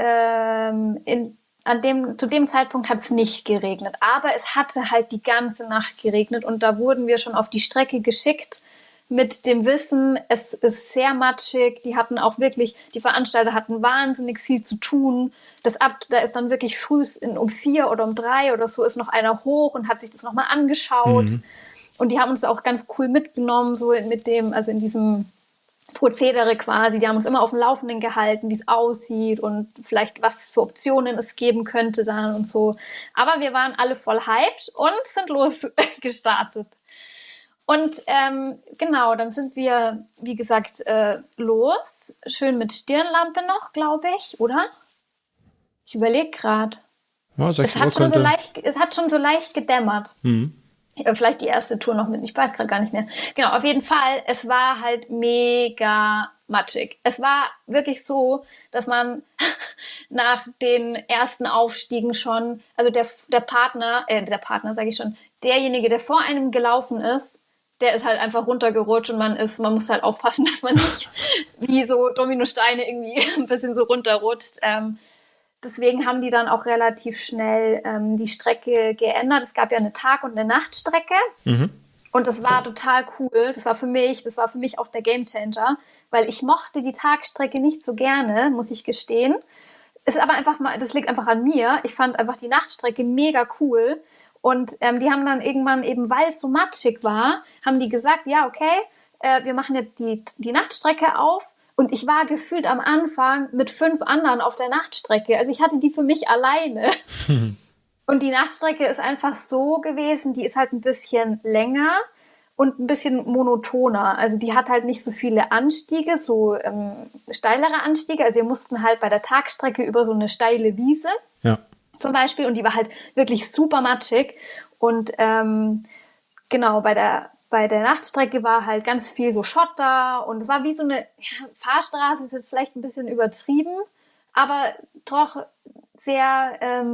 zu dem Zeitpunkt hat es nicht geregnet, aber es hatte halt die ganze Nacht geregnet und da wurden wir schon auf die Strecke geschickt mit dem Wissen, es ist sehr matschig, die Veranstalter hatten wahnsinnig viel zu tun. Da ist dann wirklich früh um 4 oder um 3 oder so ist noch einer hoch und hat sich das nochmal angeschaut. Und die haben uns auch ganz cool mitgenommen, so in diesem Prozedere quasi. Die haben uns immer auf dem Laufenden gehalten, wie es aussieht und vielleicht was für Optionen es geben könnte dann und so. Aber wir waren alle voll hyped und sind losgestartet. Und genau, dann sind wir, wie gesagt, los. Schön mit Stirnlampe noch, glaube ich, oder? Ich überlege gerade. Ja, es hat schon so leicht gedämmert. Vielleicht die erste Tour noch mit, ich weiß gerade gar nicht mehr. Genau, auf jeden Fall, es war halt mega matschig. Es war wirklich so, dass man nach den ersten Aufstiegen schon, also derjenige, der vor einem gelaufen ist, der ist halt einfach runtergerutscht und man muss halt aufpassen, dass man nicht wie so Dominosteine irgendwie ein bisschen so runterrutscht. Deswegen haben die dann auch relativ schnell die Strecke geändert. Es gab ja eine Tag- und eine Nachtstrecke. Und das war total cool. Das war für mich auch der Gamechanger, weil ich mochte die Tagstrecke nicht so gerne, muss ich gestehen. Ist aber einfach mal, das liegt einfach an mir. Ich fand einfach die Nachtstrecke mega cool. Und die haben dann irgendwann eben, weil es so matschig war, haben die gesagt, ja, okay, wir machen jetzt die Nachtstrecke auf. Und ich war gefühlt am Anfang mit 5 anderen auf der Nachtstrecke. Also ich hatte die für mich alleine. Und die Nachtstrecke ist einfach so gewesen, die ist halt ein bisschen länger und ein bisschen monotoner. Also die hat halt nicht so viele Anstiege, so steilere Anstiege. Also wir mussten halt bei der Tagstrecke über so eine steile Wiese zum Beispiel. Und die war halt wirklich super matschig. Und genau, bei der Nachtstrecke war halt ganz viel so Schotter. Und es war wie so eine Fahrstraße, ist jetzt vielleicht ein bisschen übertrieben, aber doch sehr...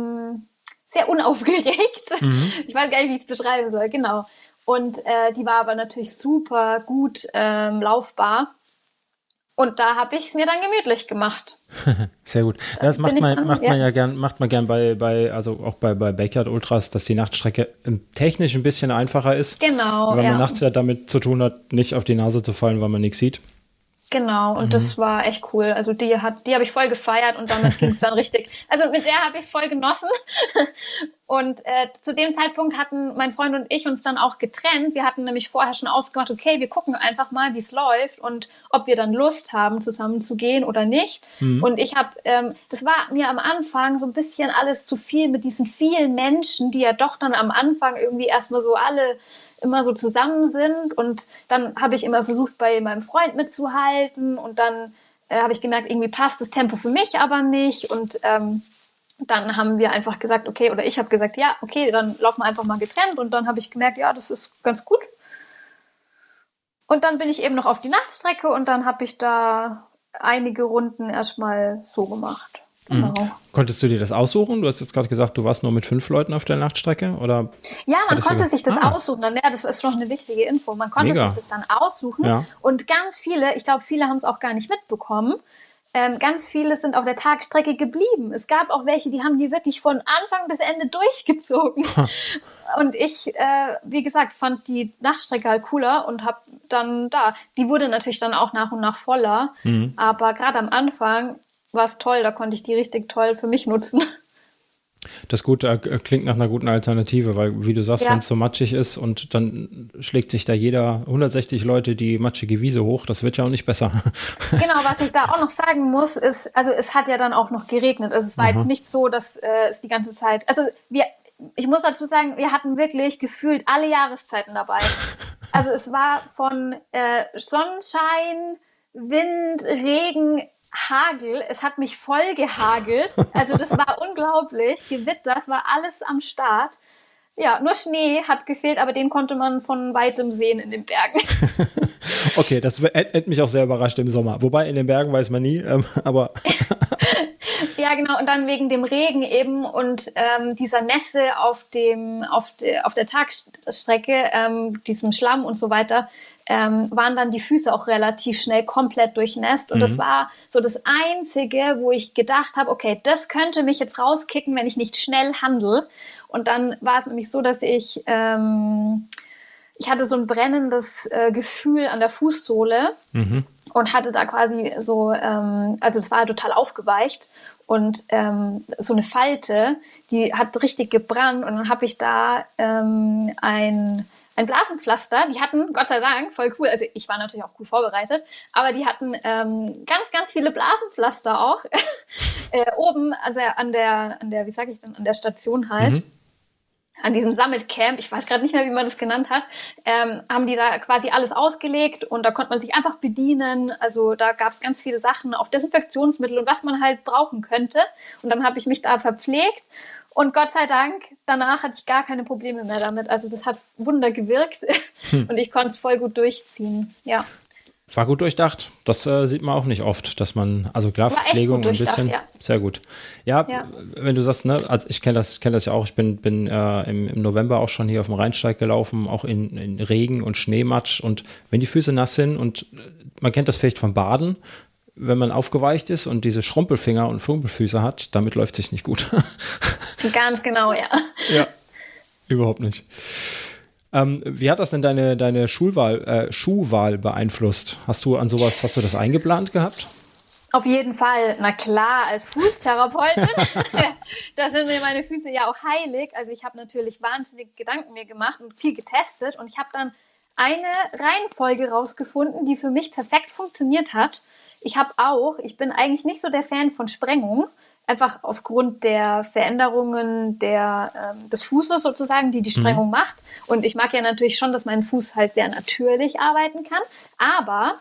sehr unaufgeregt. Ich weiß gar nicht, wie ich es beschreiben soll. Genau. Und die war aber natürlich super gut laufbar. Und da habe ich es mir dann gemütlich gemacht. Sehr gut. Ja, das macht man gern bei also auch bei Backyard Ultras, dass die Nachtstrecke technisch ein bisschen einfacher ist. Genau. Weil man nachts ja damit zu tun hat, nicht auf die Nase zu fallen, weil man nichts sieht. Genau, und das war echt cool. Also die habe ich voll gefeiert und damit ging es dann richtig. Also mit der habe ich es voll genossen. Und zu dem Zeitpunkt hatten mein Freund und ich uns dann auch getrennt. Wir hatten nämlich vorher schon ausgemacht, okay, wir gucken einfach mal, wie es läuft und ob wir dann Lust haben, zusammen zu gehen oder nicht. Und ich habe, das war mir am Anfang so ein bisschen alles zu viel mit diesen vielen Menschen, die ja doch dann am Anfang irgendwie erstmal so alle immer so zusammen sind. Und dann habe ich immer versucht, bei meinem Freund mitzuhalten. Und dann habe ich gemerkt, irgendwie passt das Tempo für mich aber nicht. Und dann haben wir einfach gesagt, okay, oder ich habe gesagt, ja, okay, dann laufen wir einfach mal getrennt. Und dann habe ich gemerkt, ja, das ist ganz gut. Und dann bin ich eben noch auf die Nachtstrecke und dann habe ich da einige Runden erstmal so gemacht. Genau. Konntest du dir das aussuchen? Du hast jetzt gerade gesagt, du warst nur mit 5 Leuten auf der Nachtstrecke, oder? Ja, man konnte sich das aussuchen. Ja, das ist noch eine wichtige Info. Man konnte sich das dann aussuchen. Und ganz viele, ich glaube, viele haben es auch gar nicht mitbekommen, ganz viele sind auf der Tagstrecke geblieben. Es gab auch welche, die haben die wirklich von Anfang bis Ende durchgezogen. Und ich, wie gesagt, fand die Nachtstrecke halt cooler und habe dann die wurde natürlich dann auch nach und nach voller. Aber gerade am Anfang war es toll, da konnte ich die richtig toll für mich nutzen. Das klingt nach einer guten Alternative, weil, wie du sagst, wenn es so matschig ist und dann schlägt sich da jeder 160 Leute die matschige Wiese hoch, das wird ja auch nicht besser. Genau, was ich da auch noch sagen muss, ist, also es hat ja dann auch noch geregnet. Also es war jetzt nicht so, dass es die ganze Zeit, ich muss dazu sagen, wir hatten wirklich gefühlt alle Jahreszeiten dabei. Also es war von Sonnenschein, Wind, Regen, Hagel, es hat mich voll gehagelt, also das war unglaublich, Gewitter, es war alles am Start. Ja, nur Schnee hat gefehlt, aber den konnte man von weitem sehen in den Bergen. Okay, das hätte mich auch sehr überrascht im Sommer, wobei in den Bergen weiß man nie, aber... Ja, genau, und dann wegen dem Regen eben und dieser Nässe auf der Tagstrecke, diesem Schlamm und so weiter, waren dann die Füße auch relativ schnell komplett durchnässt. Und das war so das Einzige, wo ich gedacht habe, okay, das könnte mich jetzt rauskicken, wenn ich nicht schnell handle. Und dann war es nämlich so, dass ich hatte so ein brennendes Gefühl an der Fußsohle und hatte da quasi so, also es war total aufgeweicht und so eine Falte, die hat richtig gebrannt und dann habe ich da ein Blasenpflaster, die hatten, Gott sei Dank, voll cool, also ich war natürlich auch gut vorbereitet, aber die hatten ganz, ganz viele Blasenpflaster auch oben an der, wie sage ich denn, an der Station halt, an diesem Summitcamp, ich weiß gerade nicht mehr, wie man das genannt hat, haben die da quasi alles ausgelegt und da konnte man sich einfach bedienen, also da gab es ganz viele Sachen, auch Desinfektionsmittel und was man halt brauchen könnte und dann habe ich mich da verpflegt. Und Gott sei Dank, danach hatte ich gar keine Probleme mehr damit. Also das hat Wunder gewirkt und ich konnte es voll gut durchziehen, ja. War gut durchdacht. Das sieht man auch nicht oft, dass man, also klar, Verpflegung ein bisschen, sehr gut. Ja, wenn du sagst, ne, also ich kenne das ja auch, ich bin im November auch schon hier auf dem Rheinsteig gelaufen, auch in Regen und Schneematsch, und wenn die Füße nass sind, und man kennt das vielleicht vom Baden, wenn man aufgeweicht ist und diese Schrumpelfinger und Schrumpelfüße hat, damit läuft es sich nicht gut. Ganz genau, ja. Ja, überhaupt nicht. Wie hat das denn deine Schuhwahl beeinflusst? Hast du das eingeplant gehabt? Auf jeden Fall, na klar, als Fußtherapeutin, da sind mir meine Füße ja auch heilig. Also ich habe natürlich wahnsinnig Gedanken mir gemacht und viel getestet, und ich habe dann eine Reihenfolge rausgefunden, die für mich perfekt funktioniert hat. Ich bin eigentlich nicht so der Fan von Sprengung, einfach aufgrund der Veränderungen des Fußes sozusagen, die Sprengung macht. Und ich mag ja natürlich schon, dass mein Fuß halt sehr natürlich arbeiten kann. Aber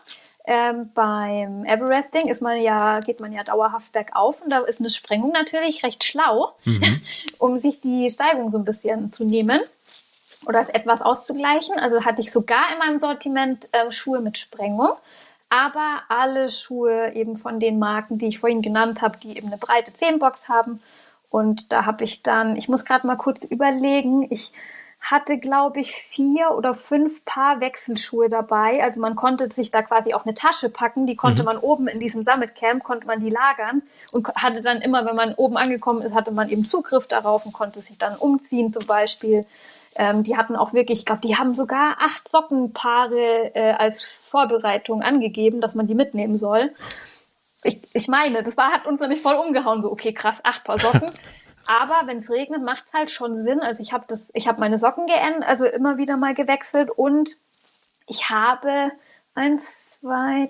beim Everesting geht man ja dauerhaft bergauf, und da ist eine Sprengung natürlich recht schlau, um sich die Steigung so ein bisschen zu nehmen oder es etwas auszugleichen. Also hatte ich sogar in meinem Sortiment Schuhe mit Sprengung. Aber alle Schuhe eben von den Marken, die ich vorhin genannt habe, die eben eine breite Zehenbox haben. Und da habe ich dann, ich muss gerade mal kurz überlegen, ich hatte, glaube ich, 4 oder 5 Paar Wechselschuhe dabei. Also man konnte sich da quasi auch eine Tasche packen, die konnte man oben in diesem Summit Camp, konnte man die lagern und hatte dann immer, wenn man oben angekommen ist, hatte man eben Zugriff darauf und konnte sich dann umziehen zum Beispiel. Die hatten auch wirklich, ich glaube, die haben sogar 8 Sockenpaare als Vorbereitung angegeben, dass man die mitnehmen soll. Ich meine, hat uns nämlich voll umgehauen, so okay, krass, 8 Paar Socken. Aber wenn es regnet, macht es halt schon Sinn. Also ich habe meine Socken also immer wieder mal gewechselt, und ich habe 1, 2,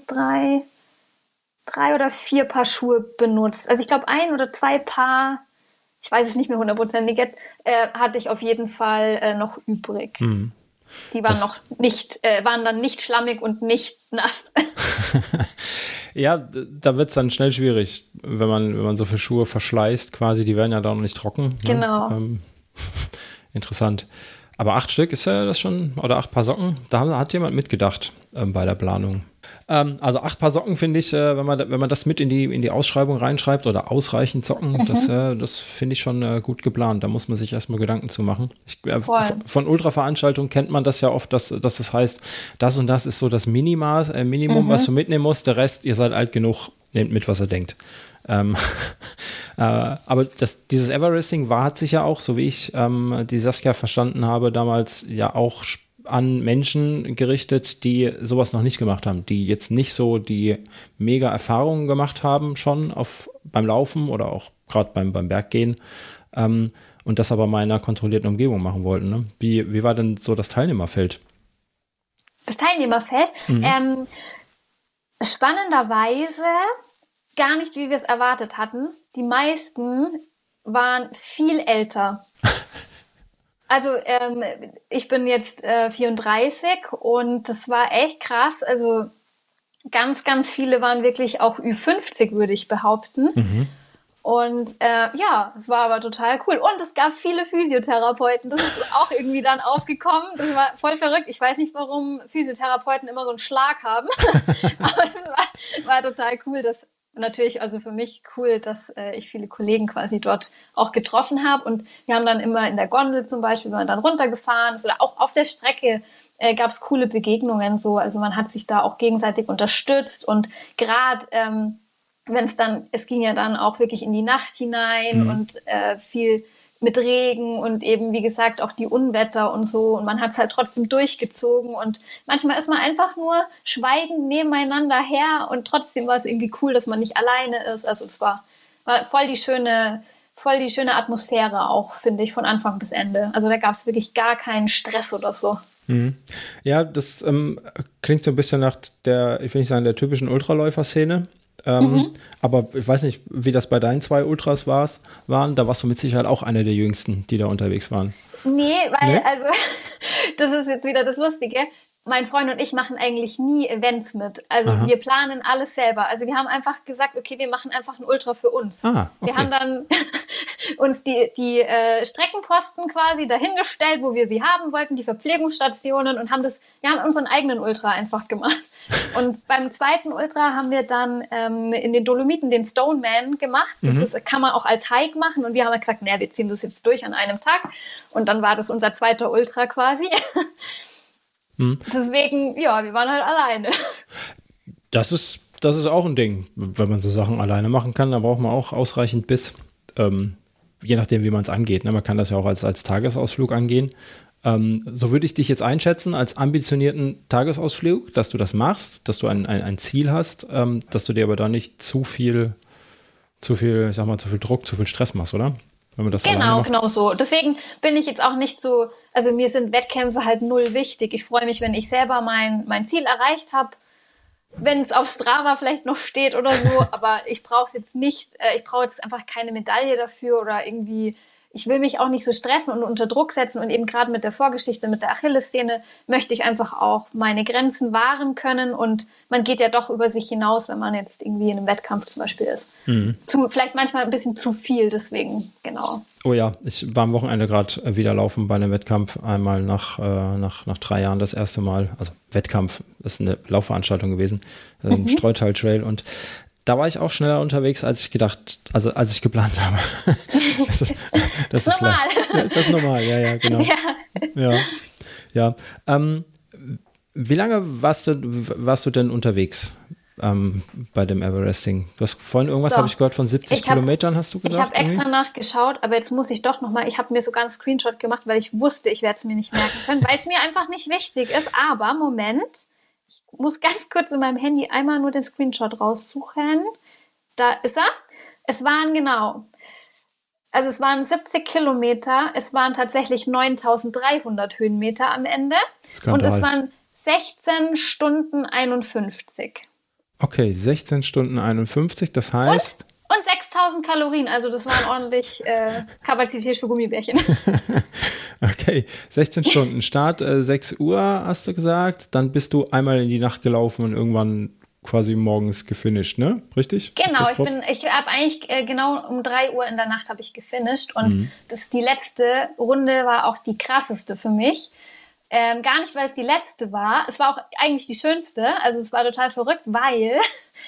3 oder 4 Paar Schuhe benutzt. Also ich glaube 1 oder 2 Paar, ich weiß es nicht mehr hundertprozentig, hatte ich auf jeden Fall noch übrig. Mhm. Die waren dann nicht schlammig und nicht nass. Ja, da wird es dann schnell schwierig, wenn man so viele Schuhe verschleißt quasi, die werden ja da noch nicht trocken. Genau. Ne? Interessant. Aber 8 Stück ist ja das schon, oder 8 Paar Socken, da hat jemand mitgedacht bei der Planung. Also 8 Paar Socken finde ich, wenn man das mit in die Ausschreibung reinschreibt, oder ausreichend Socken, das finde ich schon gut geplant. Da muss man sich erstmal Gedanken zu machen. Von Ultraveranstaltungen kennt man das ja oft, dass das heißt, das und das ist so das Minimum, was du mitnehmen musst. Der Rest, ihr seid alt genug, nehmt mit, was ihr denkt. Aber dieses Everesting hat sich ja auch, so wie ich die Saskia verstanden habe, damals ja auch an Menschen gerichtet, die sowas noch nicht gemacht haben, die jetzt nicht so die mega Erfahrungen gemacht haben schon beim Laufen oder auch gerade beim Berggehen, und das aber mal in einer kontrollierten Umgebung machen wollten. Ne? Wie war denn so das Teilnehmerfeld? Das Teilnehmerfeld? Spannenderweise gar nicht, wie wir es erwartet hatten. Die meisten waren viel älter. Also ich bin jetzt 34, und das war echt krass. Also ganz, ganz viele waren wirklich auch Ü50, würde ich behaupten. Und es war aber total cool. Und es gab viele Physiotherapeuten. Das ist auch irgendwie dann aufgekommen. Das war voll verrückt. Ich weiß nicht, warum Physiotherapeuten immer so einen Schlag haben. Aber es war total cool, natürlich, also für mich cool, dass ich viele Kollegen quasi dort auch getroffen habe. Und wir haben dann immer in der Gondel zum Beispiel, wenn man dann runtergefahren ist, oder auch auf der Strecke gab es coole Begegnungen. So. Also man hat sich da auch gegenseitig unterstützt. Und gerade es ging ja dann auch wirklich in die Nacht hinein und viel mit Regen und eben, wie gesagt, auch die Unwetter und so. Und man hat es halt trotzdem durchgezogen. Und manchmal ist man einfach nur schweigend nebeneinander her, und trotzdem war es irgendwie cool, dass man nicht alleine ist. Also es war voll die schöne Atmosphäre auch, finde ich, von Anfang bis Ende. Also da gab es wirklich gar keinen Stress oder so. Ja, das klingt so ein bisschen nach ich will nicht sagen, der typischen Ultraläufer-Szene. Aber ich weiß nicht, wie das bei deinen 2 Ultras waren. Da warst du mit Sicherheit auch einer der Jüngsten, die da unterwegs waren. Nee, also das ist jetzt wieder das Lustige. Mein Freund und ich machen eigentlich nie Events mit. Also wir planen alles selber. Also wir haben einfach gesagt, okay, wir machen einfach ein Ultra für uns. Okay. Wir haben dann uns die Streckenposten quasi dahingestellt, wo wir sie haben wollten, die Verpflegungsstationen und wir haben unseren eigenen Ultra einfach gemacht. Und beim zweiten Ultra haben wir dann in den Dolomiten den Stoneman gemacht. Das kann man auch als Hike machen. Und wir haben gesagt, wir ziehen das jetzt durch an einem Tag. Und dann war das unser zweiter Ultra quasi. Deswegen, wir waren halt alleine. Das ist auch ein Ding, wenn man so Sachen alleine machen kann. Da braucht man auch ausreichend Biss. Je nachdem, wie man es angeht. Ne? Man kann das ja auch als Tagesausflug angehen. So würde ich dich jetzt einschätzen, als ambitionierten Tagesausflug, dass du das machst, dass du ein Ziel hast, dass du dir aber da nicht zu viel Druck, zu viel Stress machst, oder? Wenn man das genau so. Deswegen bin ich jetzt auch nicht so, also mir sind Wettkämpfe halt null wichtig. Ich freue mich, wenn ich selber mein Ziel erreicht habe, wenn es auf Strava vielleicht noch steht oder so, aber ich brauche jetzt nicht, ich brauche jetzt einfach keine Medaille dafür oder irgendwie, ich will mich auch nicht so stressen und unter Druck setzen und eben gerade mit der Vorgeschichte, mit der Achillessehne möchte ich einfach auch meine Grenzen wahren können und man geht ja doch über sich hinaus, wenn man jetzt irgendwie in einem Wettkampf zum Beispiel ist. Vielleicht manchmal ein bisschen zu viel, deswegen, genau. Oh ja, ich war am Wochenende gerade wieder laufen bei einem Wettkampf, einmal nach 3 Jahren das erste Mal, also Wettkampf, das ist eine Laufveranstaltung gewesen, Streutal Trail und da war ich auch schneller unterwegs, als ich geplant habe. Das ist normal. Das ist normal, ja, genau. Ja. Wie lange warst du denn unterwegs bei dem Everesting? Du hast vorhin irgendwas, habe ich gehört, von 70 Kilometern, hast du gesagt? Ich habe extra nachgeschaut, aber jetzt muss ich doch nochmal, ich habe mir sogar einen Screenshot gemacht, weil ich wusste, ich werde es mir nicht merken können, weil es mir einfach nicht wichtig ist. Aber, Moment, ich muss ganz kurz in meinem Handy einmal nur den Screenshot raussuchen. Da ist er. Es waren 70 Kilometer, es waren tatsächlich 9.300 Höhenmeter am Ende. Skandal. Und es waren 16 Stunden 51. Okay, 16 Stunden 51, das heißt... Und 6.000 Kalorien, also das waren ordentlich Kapazität für Gummibärchen. Okay, 16 Stunden Start, 6 Uhr hast du gesagt, dann bist du einmal in die Nacht gelaufen und irgendwann quasi morgens gefinisht, ne? Richtig? Genau, ich habe eigentlich genau um 3 Uhr in der Nacht habe ich gefinisht und die letzte Runde war auch die krasseste für mich. Gar nicht, weil es die letzte war, es war auch eigentlich die schönste, also es war total verrückt, weil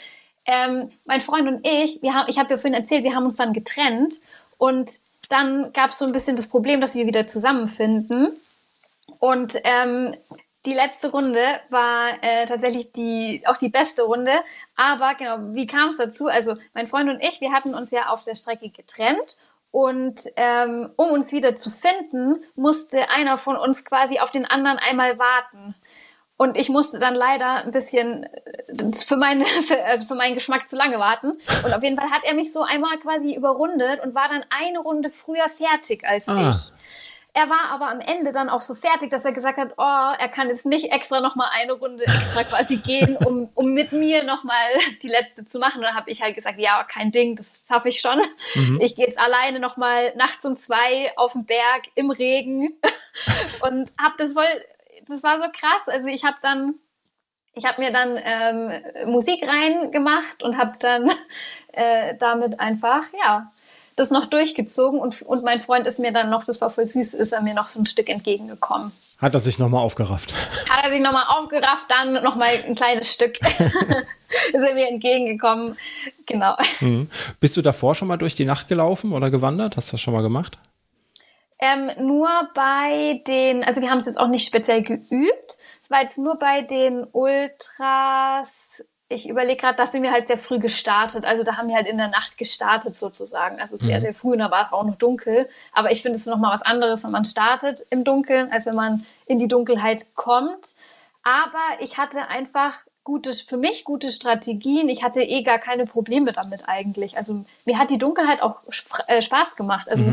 mein Freund und ich habe ja vorhin erzählt, wir haben uns dann getrennt und dann gab es so ein bisschen das Problem, dass wir wieder zusammenfinden und die letzte Runde war tatsächlich auch die beste Runde, aber genau, wie kam es dazu? Also mein Freund und ich, wir hatten uns ja auf der Strecke getrennt und um uns wieder zu finden, musste einer von uns quasi auf den anderen einmal warten. Und ich musste dann leider ein bisschen für meinen Geschmack zu lange warten. Und auf jeden Fall hat er mich so einmal quasi überrundet und war dann eine Runde früher fertig als ich. Er war aber am Ende dann auch so fertig, dass er gesagt hat, er kann jetzt nicht extra nochmal eine Runde extra quasi gehen, um mit mir nochmal die letzte zu machen. Und dann habe ich halt gesagt, ja, kein Ding, das schaffe ich schon. Ich gehe jetzt alleine nochmal nachts um 2 auf den Berg im Regen und habe das war so krass. Also ich habe mir dann Musik reingemacht und habe dann damit einfach, das noch durchgezogen und mein Freund ist mir dann noch, das war voll süß, ist er mir noch so ein Stück entgegengekommen. Hat er sich nochmal aufgerafft? Hat er sich nochmal aufgerafft, dann nochmal ein kleines Stück ist er mir entgegengekommen. Genau. Bist du davor schon mal durch die Nacht gelaufen oder gewandert? Hast du das schon mal gemacht? Nur bei also wir haben es jetzt auch nicht speziell geübt, es war jetzt nur bei den Ultras. Ich überlege gerade, dass sind wir halt sehr früh gestartet. Also da haben wir halt in der Nacht gestartet sozusagen. Also sehr, sehr früh und da war es auch noch dunkel. Aber ich finde es nochmal was anderes, wenn man startet im Dunkeln, als wenn man in die Dunkelheit kommt. Aber ich hatte einfach für mich gute Strategien. Ich hatte gar keine Probleme damit eigentlich. Also mir hat die Dunkelheit auch Spaß gemacht. Also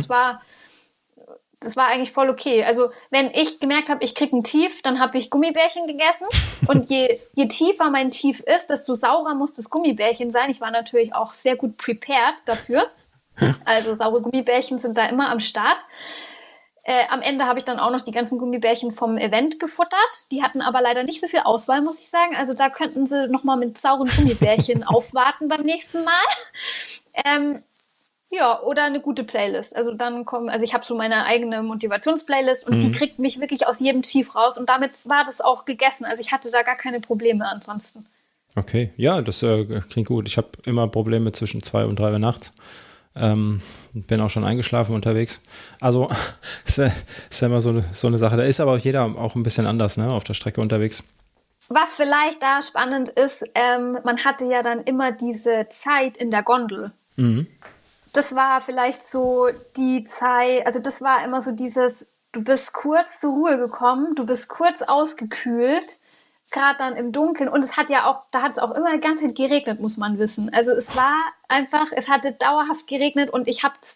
das war eigentlich voll okay. Also wenn ich gemerkt habe, ich kriege ein Tief, dann habe ich Gummibärchen gegessen. Und je tiefer mein Tief ist, desto saurer muss das Gummibärchen sein. Ich war natürlich auch sehr gut prepared dafür. Also saure Gummibärchen sind da immer am Start. Am Ende habe ich dann auch noch die ganzen Gummibärchen vom Event gefuttert. Die hatten aber leider nicht so viel Auswahl, muss ich sagen. Also da könnten sie nochmal mit sauren Gummibärchen aufwarten beim nächsten Mal. Ja, oder eine gute Playlist. Also ich habe so meine eigene Motivationsplaylist und die kriegt mich wirklich aus jedem Tief raus und damit war das auch gegessen. Also ich hatte da gar keine Probleme ansonsten. Okay, ja, das klingt gut. Ich habe immer Probleme zwischen 2 und 3 Uhr nachts. Bin auch schon eingeschlafen unterwegs. Also ist ja immer so eine Sache. Da ist aber auch jeder auch ein bisschen anders, ne, auf der Strecke unterwegs. Was vielleicht da spannend ist, man hatte ja dann immer diese Zeit in der Gondel. Mhm. Das war vielleicht so die Zeit, also das war immer so dieses, du bist kurz zur Ruhe gekommen, du bist kurz ausgekühlt, gerade dann im Dunkeln und da hat es auch immer die ganze Zeit geregnet, muss man wissen. Also es war einfach, es hatte dauerhaft geregnet und ich habe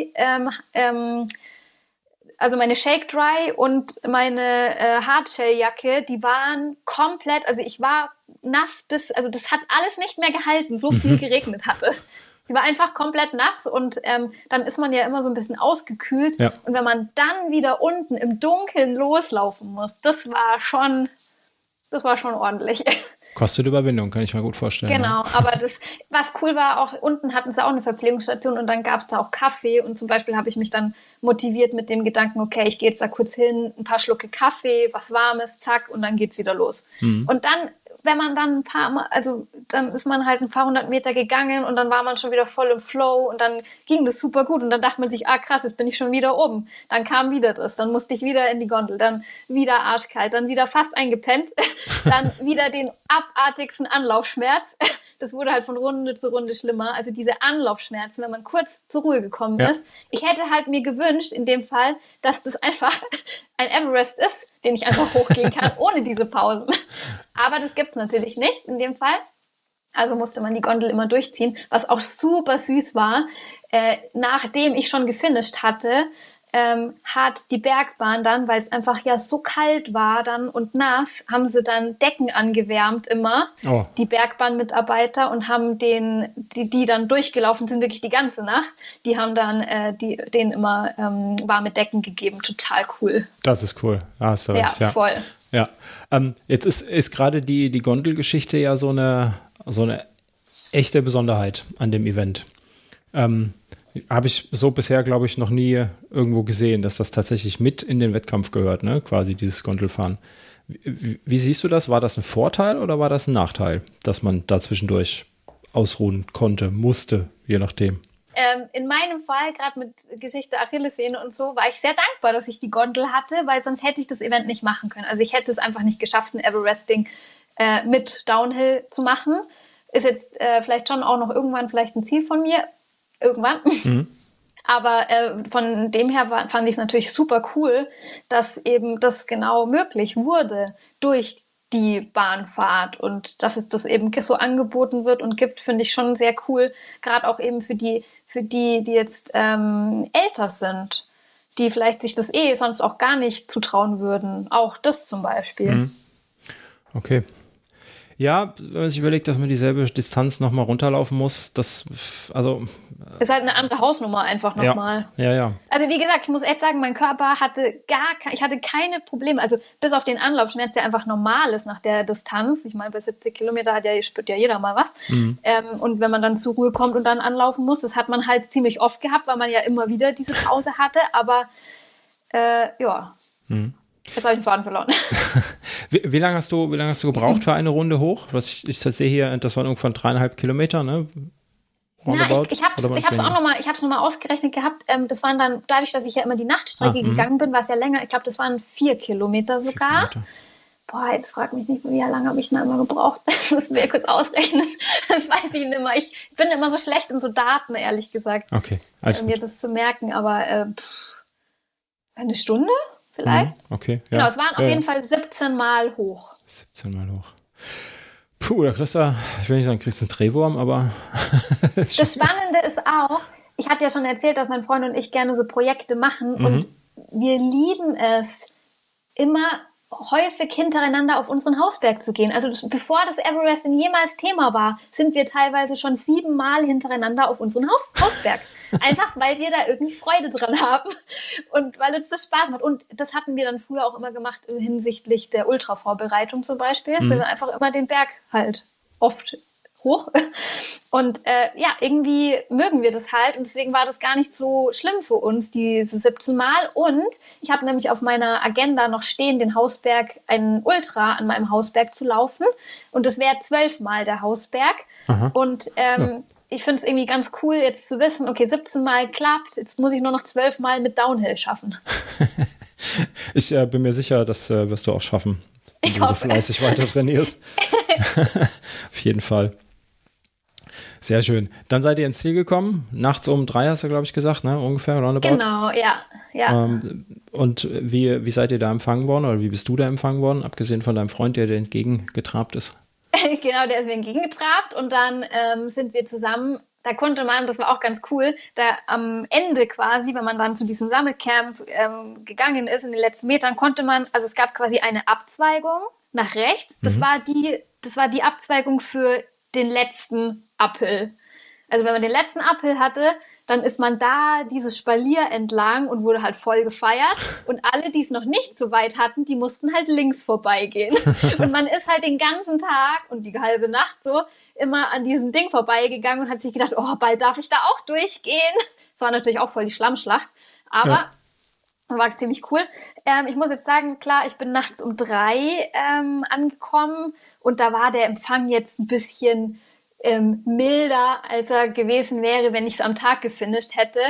also meine Shake Dry und meine Hardshelljacke, die waren komplett, also ich war nass also das hat alles nicht mehr gehalten, so viel geregnet hat es. Die war einfach komplett nass und dann ist man ja immer so ein bisschen ausgekühlt. Ja. Und wenn man dann wieder unten im Dunkeln loslaufen muss, das war schon ordentlich. Kostet Überwindung, kann ich mir gut vorstellen. Genau, aber was cool war, auch unten hatten sie auch eine Verpflegungsstation und dann gab es da auch Kaffee und zum Beispiel habe ich mich dann motiviert mit dem Gedanken, okay, ich gehe jetzt da kurz hin, ein paar Schlucke Kaffee, was Warmes, zack und dann geht's wieder los. Und dann, wenn man dann dann ist man halt ein paar 100 Meter gegangen und dann war man schon wieder voll im Flow und dann ging das super gut und dann dachte man sich, krass, jetzt bin ich schon wieder oben. Dann kam wieder das, dann musste ich wieder in die Gondel, dann wieder arschkalt, dann wieder fast eingepennt, dann wieder den abartigsten Anlaufschmerz. Das wurde halt von Runde zu Runde schlimmer. Also diese Anlaufschmerzen, wenn man kurz zur Ruhe gekommen ist. Ich hätte halt mir gewünscht, in dem Fall, dass das einfach ein Everest ist, den ich einfach hochgehen kann, ohne diese Pausen. Aber das gibt's natürlich nicht in dem Fall. Also musste man die Gondel immer durchziehen, was auch super süß war. Nachdem ich schon gefinisht hatte, hat die Bergbahn dann, weil es einfach ja so kalt war dann und nass, haben sie dann Decken angewärmt immer, die Bergbahnmitarbeiter und haben die dann durchgelaufen sind, wirklich die ganze Nacht, die haben dann denen immer warme Decken gegeben. Total cool. Das ist cool. Hast du recht, ja. Voll. Ja, jetzt ist gerade die Gondelgeschichte ja so eine echte Besonderheit an dem Event. Habe ich so bisher, glaube ich, noch nie irgendwo gesehen, dass das tatsächlich mit in den Wettkampf gehört, ne? Quasi dieses Gondelfahren. Wie siehst du das? War das ein Vorteil oder war das ein Nachteil, dass man da zwischendurch ausruhen konnte, musste, je nachdem? In meinem Fall, gerade mit Geschichte Achillessehne und so, war ich sehr dankbar, dass ich die Gondel hatte, weil sonst hätte ich das Event nicht machen können. Also ich hätte es einfach nicht geschafft, ein Everesting mit Downhill zu machen. Ist jetzt vielleicht schon auch noch irgendwann vielleicht ein Ziel von mir. Irgendwann. Aber von dem her fand ich es natürlich super cool, dass eben das genau möglich wurde durch die Bahnfahrt und dass es das eben so angeboten wird und gibt, finde ich schon sehr cool. Gerade auch eben für die jetzt älter sind, die vielleicht sich das sonst auch gar nicht zutrauen würden. Auch das zum Beispiel. Okay. Ja, wenn man sich überlegt, dass man dieselbe Distanz nochmal runterlaufen muss, ist halt eine andere Hausnummer einfach nochmal. Ja. Also wie gesagt, ich muss echt sagen, mein Körper ich hatte keine Probleme, also bis auf den Anlaufschmerz, der einfach normal ist nach der Distanz. Ich meine, bei 70 Kilometer spürt ja jeder mal was. Und wenn man dann zur Ruhe kommt und dann anlaufen muss, das hat man halt ziemlich oft gehabt, weil man ja immer wieder diese Pause hatte, aber Jetzt habe ich den Faden verloren. Wie lange hast du gebraucht für eine Runde hoch? Ich sehe hier, das waren irgendwann 3,5 Kilometer, ne? Ja, ich habe es nochmal ausgerechnet gehabt. Das waren dann, dadurch, dass ich ja immer die Nachtstrecke gegangen bin, war es ja länger. Ich glaube, das waren 4 Kilometer sogar. 4 Kilometer. Boah, jetzt frag mich nicht, wie lange habe ich denn immer gebraucht? Das müssen wir kurz ausrechnen. Das weiß ich nicht mehr. Ich bin immer so schlecht in so Daten, ehrlich gesagt. Okay, mir das zu merken. Aber eine Stunde? Vielleicht? Okay, ja. Genau, es waren auf jeden Fall 17 Mal hoch. 17 Mal hoch. Puh, da kriegst du, ich will nicht sagen, kriegst du einen Drehwurm, aber... Das Spannende ist auch, ich hatte ja schon erzählt, dass mein Freund und ich gerne so Projekte machen und wir lieben es, immer häufig hintereinander auf unseren Hausberg zu gehen. Also bevor das Everesting jemals Thema war, sind wir teilweise schon 7 Mal hintereinander auf unseren Hausberg. Einfach, weil wir da irgendwie Freude dran haben und weil uns das Spaß macht. Und das hatten wir dann früher auch immer gemacht hinsichtlich der Ultravorbereitung zum Beispiel. Sind wir einfach immer den Berg halt oft hoch. Und ja, irgendwie mögen wir das halt und deswegen war das gar nicht so schlimm für uns, diese 17 Mal. Und ich habe nämlich auf meiner Agenda noch stehen, den Hausberg, einen Ultra an meinem Hausberg zu laufen. Und das wäre 12 Mal der Hausberg. Aha. Und ich finde es irgendwie ganz cool, jetzt zu wissen, okay, 17 Mal klappt, jetzt muss ich nur noch 12 Mal mit Downhill schaffen. Ich bin mir sicher, das wirst du auch schaffen, wenn Ich du so hoffe. fleißig weiter trainierst. Auf jeden Fall. Sehr schön. Dann seid ihr ins Ziel gekommen. Nachts um 3 hast du, glaube ich, gesagt, ne? Ungefähr, roundabout. Genau, ja. Und wie seid ihr da empfangen worden oder wie bist du da empfangen worden, abgesehen von deinem Freund, der dir entgegengetrabt ist? Genau, der ist mir entgegengetrabt und dann sind wir zusammen, da konnte man, das war auch ganz cool, da am Ende quasi, wenn man dann zu diesem Sammelcamp gegangen ist, in den letzten Metern, konnte man, also es gab quasi eine Abzweigung nach rechts, das war die Abzweigung für den letzten Uphill. Also wenn man den letzten Uphill hatte, dann ist man da dieses Spalier entlang und wurde halt voll gefeiert. Und alle, die es noch nicht so weit hatten, die mussten halt links vorbeigehen. Und man ist halt den ganzen Tag und die halbe Nacht so immer an diesem Ding vorbeigegangen und hat sich gedacht, oh, bald darf ich da auch durchgehen. Das war natürlich auch voll die Schlammschlacht. Aber war ziemlich cool. Ich muss jetzt sagen, klar, ich bin nachts um 3 angekommen und da war der Empfang jetzt ein bisschen milder, als er gewesen wäre, wenn ich es am Tag gefinisht hätte.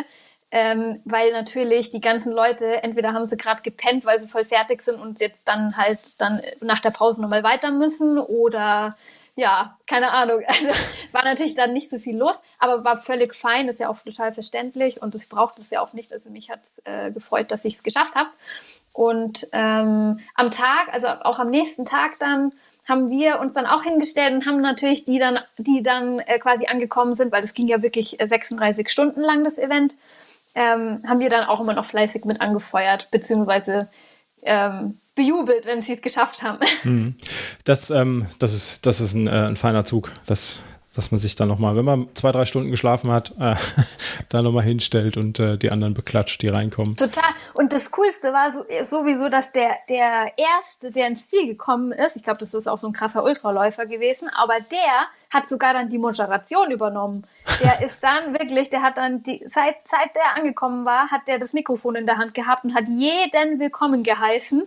Weil natürlich die ganzen Leute, entweder haben sie gerade gepennt, weil sie voll fertig sind und jetzt dann nach der Pause nochmal weiter müssen oder ja, keine Ahnung. Also war natürlich dann nicht so viel los, aber war völlig fein, ist ja auch total verständlich und ich brauchte es ja auch nicht. Also mich hat es gefreut, dass ich es geschafft habe. Und am Tag, also auch am nächsten Tag dann, haben wir uns dann auch hingestellt und haben natürlich die dann quasi angekommen sind, weil das ging ja wirklich 36 Stunden lang, das Event, haben wir dann auch immer noch fleißig mit angefeuert, beziehungsweise bejubelt, wenn sie es geschafft haben. Das ist ein feiner Zug, dass man sich dann nochmal, wenn man 2-3 Stunden geschlafen hat, da nochmal hinstellt und die anderen beklatscht, die reinkommen. Total. Und das Coolste war sowieso, dass der Erste, der ins Ziel gekommen ist, ich glaube, das ist auch so ein krasser Ultraläufer gewesen, aber der hat sogar dann die Moderation übernommen. Der ist dann wirklich, der hat dann seit der angekommen war, hat der das Mikrofon in der Hand gehabt und hat jeden willkommen geheißen.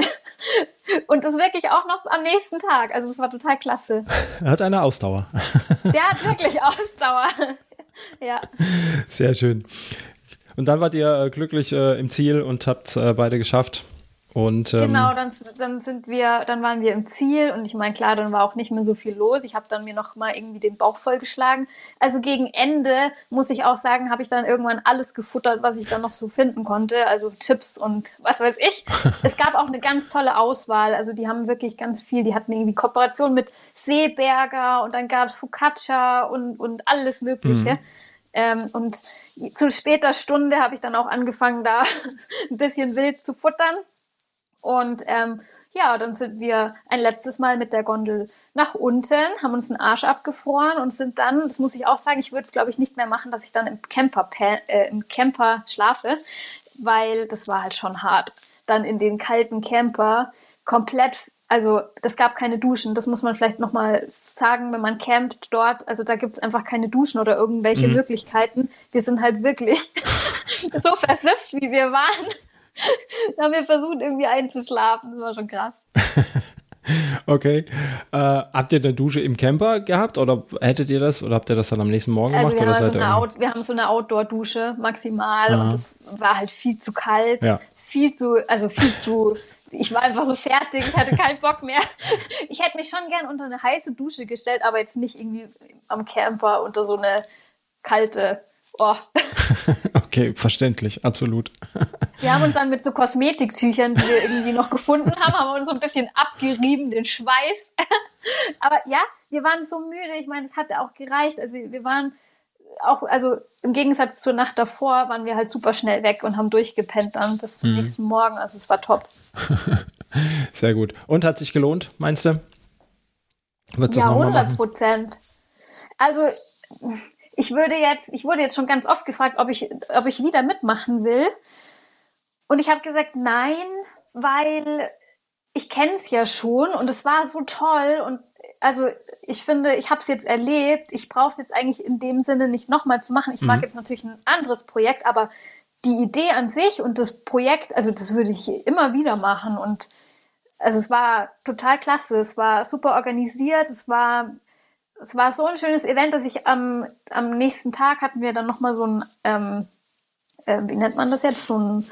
Und das wirklich auch noch am nächsten Tag. Also es war total klasse. Er hat eine Ausdauer. Der hat wirklich Ausdauer. Ja. Sehr schön. Und dann wart ihr glücklich im Ziel und habt beide geschafft. Und, genau, dann waren wir im Ziel und ich meine, klar, dann war auch nicht mehr so viel los. Ich habe dann mir noch mal irgendwie den Bauch vollgeschlagen. Also gegen Ende, muss ich auch sagen, habe ich dann irgendwann alles gefuttert, was ich dann noch so finden konnte. Also Chips und was weiß ich. Es gab auch eine ganz tolle Auswahl. Also die haben wirklich ganz viel. Die hatten irgendwie Kooperation mit Seeberger und dann gab es Focaccia und alles Mögliche. Und zu später Stunde habe ich dann auch angefangen, da ein bisschen wild zu futtern. Und ja, dann sind wir ein letztes Mal mit der Gondel nach unten, haben uns den Arsch abgefroren und sind dann, das muss ich auch sagen, ich würde es, glaube ich, nicht mehr machen, dass ich dann im Camper schlafe, weil das war halt schon hart. Dann in den kalten Camper komplett, also das gab keine Duschen, das muss man vielleicht nochmal sagen, wenn man campt dort, also da gibt es einfach keine Duschen oder irgendwelche Möglichkeiten. Wir sind halt wirklich so versifft, wie wir waren. Da haben wir versucht, irgendwie einzuschlafen. Das war schon krass. Okay. Habt ihr eine Dusche im Camper gehabt oder hättet ihr das oder habt ihr das dann am nächsten Morgen gemacht? Wir haben so eine Outdoor-Dusche maximal und das war halt viel zu kalt. Ja. Ich war einfach so fertig, ich hatte keinen Bock mehr. Ich hätte mich schon gern unter eine heiße Dusche gestellt, aber jetzt nicht irgendwie am Camper unter so eine kalte. Oh. Okay, verständlich, absolut. Wir haben uns dann mit so Kosmetiktüchern, die wir irgendwie noch gefunden haben, haben wir uns so ein bisschen abgerieben, den Schweiß. Aber ja, wir waren so müde. Ich meine, es hat ja auch gereicht. Also wir waren auch, also im Gegensatz zur Nacht davor, waren wir halt super schnell weg und haben durchgepennt dann bis zum nächsten Morgen. Also es war top. Sehr gut. Und hat sich gelohnt, meinst du? Wird's ja, 100%. Also ich wurde jetzt schon ganz oft gefragt, ob ich wieder mitmachen will. Und ich habe gesagt, nein, weil ich kenne es ja schon und es war so toll und also ich finde, ich habe es jetzt erlebt, ich brauche es jetzt eigentlich in dem Sinne nicht nochmal zu machen. Ich mag jetzt natürlich ein anderes Projekt, aber die Idee an sich und das Projekt, also das würde ich immer wieder machen und also es war total klasse, es war super organisiert, es war so ein schönes Event, dass ich am nächsten Tag hatten wir dann nochmal so ein, wie nennt man das jetzt, so ein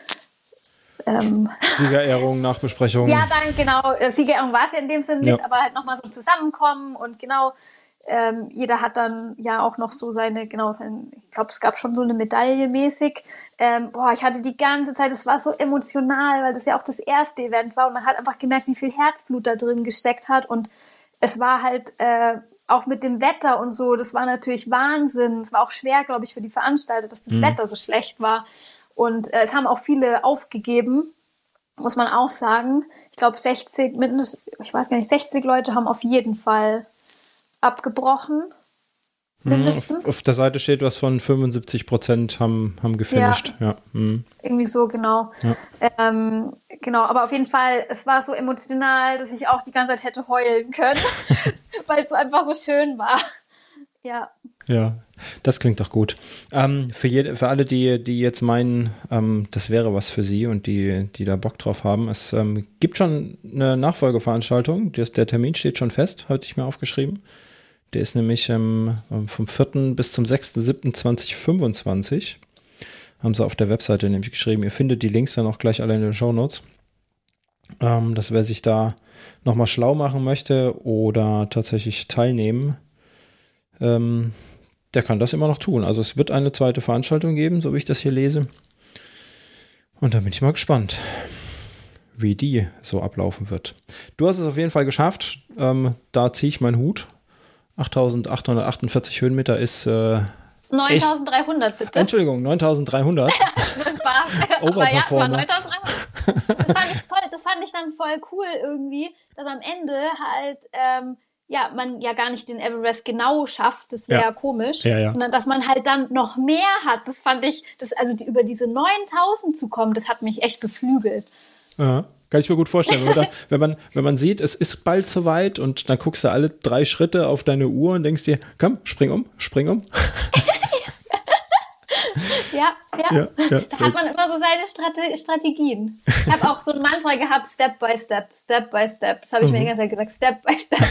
Siegerehrung, Nachbesprechung. Ja, dann genau, Siegerehrung war es ja in dem Sinne nicht, aber halt nochmal so ein Zusammenkommen und genau, jeder hat dann ja auch noch so ich glaube, es gab schon so eine Medaille mäßig. Ich hatte die ganze Zeit, es war so emotional, weil das ja auch das erste Event war und man hat einfach gemerkt, wie viel Herzblut da drin gesteckt hat und es war halt auch mit dem Wetter und so, das war natürlich Wahnsinn. Es war auch schwer, glaube ich, für die Veranstalter, dass das Wetter so schlecht war. Und es haben auch viele aufgegeben, muss man auch sagen. Ich glaube, 60 Leute haben auf jeden Fall abgebrochen. Mindestens. Auf der Seite steht was von 75% haben gefinisht. Ja. Irgendwie so, genau. Ja. Genau, aber auf jeden Fall, es war so emotional, dass ich auch die ganze Zeit hätte heulen können, weil es einfach so schön war. Ja. Ja, das klingt doch gut. Für alle, die jetzt meinen, das wäre was für sie und die da Bock drauf haben, es gibt schon eine Nachfolgeveranstaltung. Der Termin steht schon fest, hatte ich mir aufgeschrieben. Der ist nämlich vom 4. bis zum 6.7.2025. Haben sie auf der Webseite nämlich geschrieben. Ihr findet die Links dann auch gleich alle in den Shownotes. Dass wer sich da nochmal schlau machen möchte oder tatsächlich teilnehmen, der kann das immer noch tun. Also es wird eine zweite Veranstaltung geben, so wie ich das hier lese. Und da bin ich mal gespannt, wie die so ablaufen wird. Du hast es auf jeden Fall geschafft. Da ziehe ich meinen Hut. 8.848 Höhenmeter ist 9.300 bitte. Entschuldigung, 9.300. Spaß. Aber ja, 9.300. Das fand ich dann voll cool irgendwie, dass am Ende halt man ja gar nicht den Everest genau schafft, das wäre ja komisch, sondern dass man halt dann noch mehr hat. Das fand ich, über diese 9.000 zu kommen, das hat mich echt beflügelt. Ja. Kann ich mir gut vorstellen. Wenn man sieht, es ist bald soweit und dann guckst du alle 3 Schritte auf deine Uhr und denkst dir, komm, spring um. Ja. Da hat man immer so seine Strategien. Ich habe auch so ein Mantra gehabt, Step by Step. Das habe ich mir die ganze Zeit gesagt, Step by Step.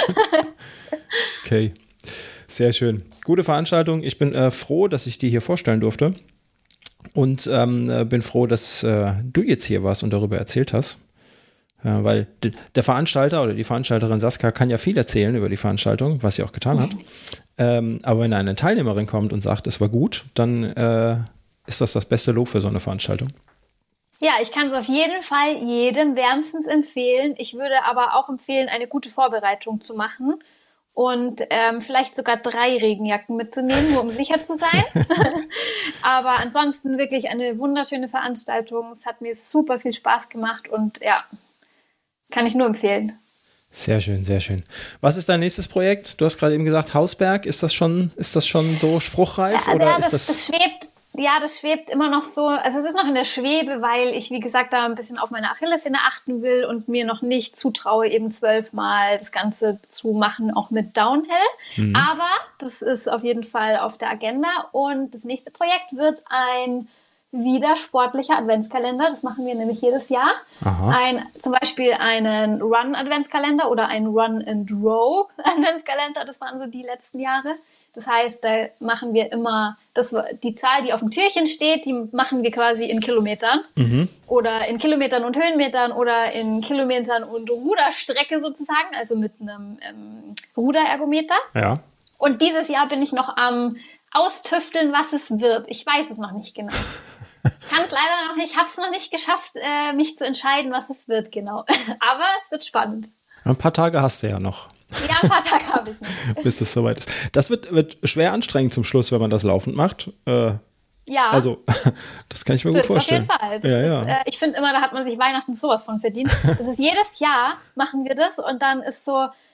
Okay, sehr schön. Gute Veranstaltung. Ich bin froh, dass ich die hier vorstellen durfte. Und bin froh, dass du jetzt hier warst und darüber erzählt hast. Weil der Veranstalter oder die Veranstalterin Saskia kann ja viel erzählen über die Veranstaltung, was sie auch getan hat. Aber wenn eine Teilnehmerin kommt und sagt, es war gut, dann ist das beste Lob für so eine Veranstaltung. Ja, ich kann es auf jeden Fall jedem wärmstens empfehlen. Ich würde aber auch empfehlen, eine gute Vorbereitung zu machen. Und vielleicht sogar 3 Regenjacken mitzunehmen, nur um sicher zu sein. Aber ansonsten wirklich eine wunderschöne Veranstaltung. Es hat mir super viel Spaß gemacht und ja, kann ich nur empfehlen. Sehr schön, sehr schön. Was ist dein nächstes Projekt? Du hast gerade eben gesagt, Hausberg. Ist das schon so spruchreif? Oder das schwebt immer noch so, also es ist noch in der Schwebe, weil ich, wie gesagt, da ein bisschen auf meine Achillessehne achten will und mir noch nicht zutraue, eben 12-mal das Ganze zu machen, auch mit Downhill. Aber das ist auf jeden Fall auf der Agenda und das nächste Projekt wird ein wieder sportlicher Adventskalender. Das machen wir nämlich jedes Jahr. Zum Beispiel einen Run-Adventskalender oder einen Run-and-Row-Adventskalender. Das waren so die letzten Jahre. Das heißt, da machen wir immer die Zahl, die auf dem Türchen steht, die machen wir quasi in Kilometern. Oder in Kilometern und Höhenmetern oder in Kilometern und Ruderstrecke sozusagen, also mit einem Ruderergometer. Ja. Und dieses Jahr bin ich noch am Austüfteln, was es wird. Ich weiß es noch nicht genau. Ich kann es leider noch nicht, ich habe es noch nicht geschafft, mich zu entscheiden, was es wird genau. Aber es wird spannend. Ein paar Tage hast du ja noch. Ja, ein paar Tage habe ich noch. Bis es soweit ist. Das wird schwer anstrengend zum Schluss, wenn man das laufend macht. Ja. Also, das kann ich mir gut vorstellen. Auf jeden Fall. Ich finde immer, da hat man sich Weihnachten sowas von verdient. Das ist jedes Jahr, machen wir das und dann ist so,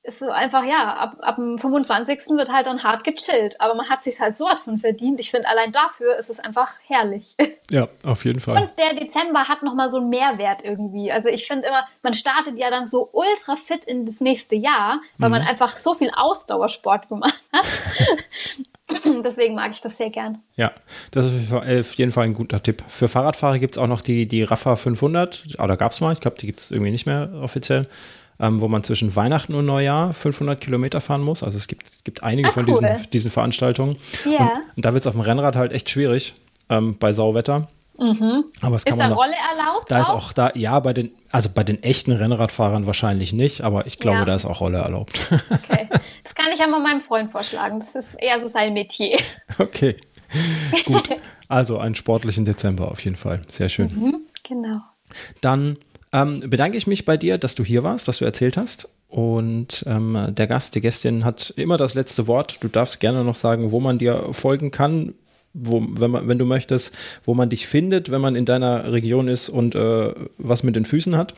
ist so einfach, ja, ab dem 25. wird halt dann hart gechillt. Aber man hat sich halt sowas von verdient. Ich finde, allein dafür ist es einfach herrlich. Ja, auf jeden Fall. Und der Dezember hat nochmal so einen Mehrwert irgendwie. Also ich finde immer, man startet ja dann so ultra fit in das nächste Jahr, weil man einfach so viel Ausdauersport gemacht hat. Deswegen mag ich das sehr gern. Ja, das ist auf jeden Fall ein guter Tipp. Für Fahrradfahrer gibt es auch noch die Rapha 500. Oder gab es mal, ich glaube, die gibt es irgendwie nicht mehr offiziell. Wo man zwischen Weihnachten und Neujahr 500 Kilometer fahren muss. Also es gibt einige von diesen Veranstaltungen. Ja. Und da wird es auf dem Rennrad halt echt schwierig bei Sauwetter. Aber es kann ist da Rolle erlaubt? Da ist auch da, ja, bei den echten Rennradfahrern wahrscheinlich nicht, aber ich glaube, da ist auch Rolle erlaubt. Okay, das kann ich ja mal meinem Freund vorschlagen. Das ist eher so sein Metier. Okay, gut. Also einen sportlichen Dezember auf jeden Fall. Sehr schön. Genau. Dann bedanke ich mich bei dir, dass du hier warst, dass du erzählt hast. Und der Gast, die Gästin hat immer das letzte Wort. Du darfst gerne noch sagen, wo man dir folgen kann, wenn du möchtest, wo man dich findet, wenn man in deiner Region ist und was mit den Füßen hat.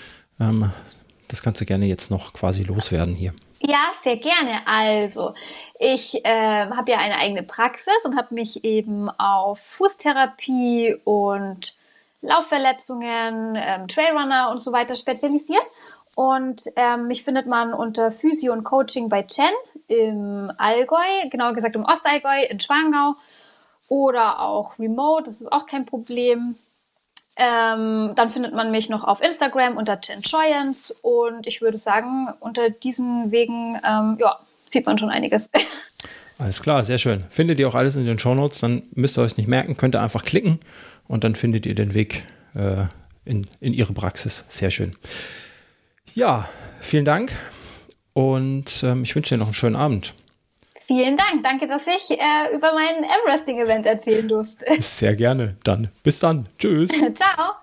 Das kannst du gerne jetzt noch quasi loswerden hier. Ja, sehr gerne. Also, ich habe ja eine eigene Praxis und habe mich eben auf Fußtherapie und Laufverletzungen, Trailrunner und so weiter spezialisiert. Und mich findet man unter Physio und Coaching bei Chen im Allgäu, genauer gesagt im Ostallgäu in Schwangau oder auch remote, das ist auch kein Problem. Dann findet man mich noch auf Instagram unter Chen Choyens und ich würde sagen, unter diesen Wegen sieht man schon einiges. Alles klar, sehr schön. Findet ihr auch alles in den Shownotes, dann müsst ihr euch nicht merken, könnt ihr einfach klicken und dann findet ihr den Weg in ihre Praxis. Sehr schön. Ja, vielen Dank und ich wünsche dir noch einen schönen Abend. Vielen Dank. Danke, dass ich über mein Everesting-Event erzählen durfte. Sehr gerne. Dann bis dann. Tschüss. Ciao.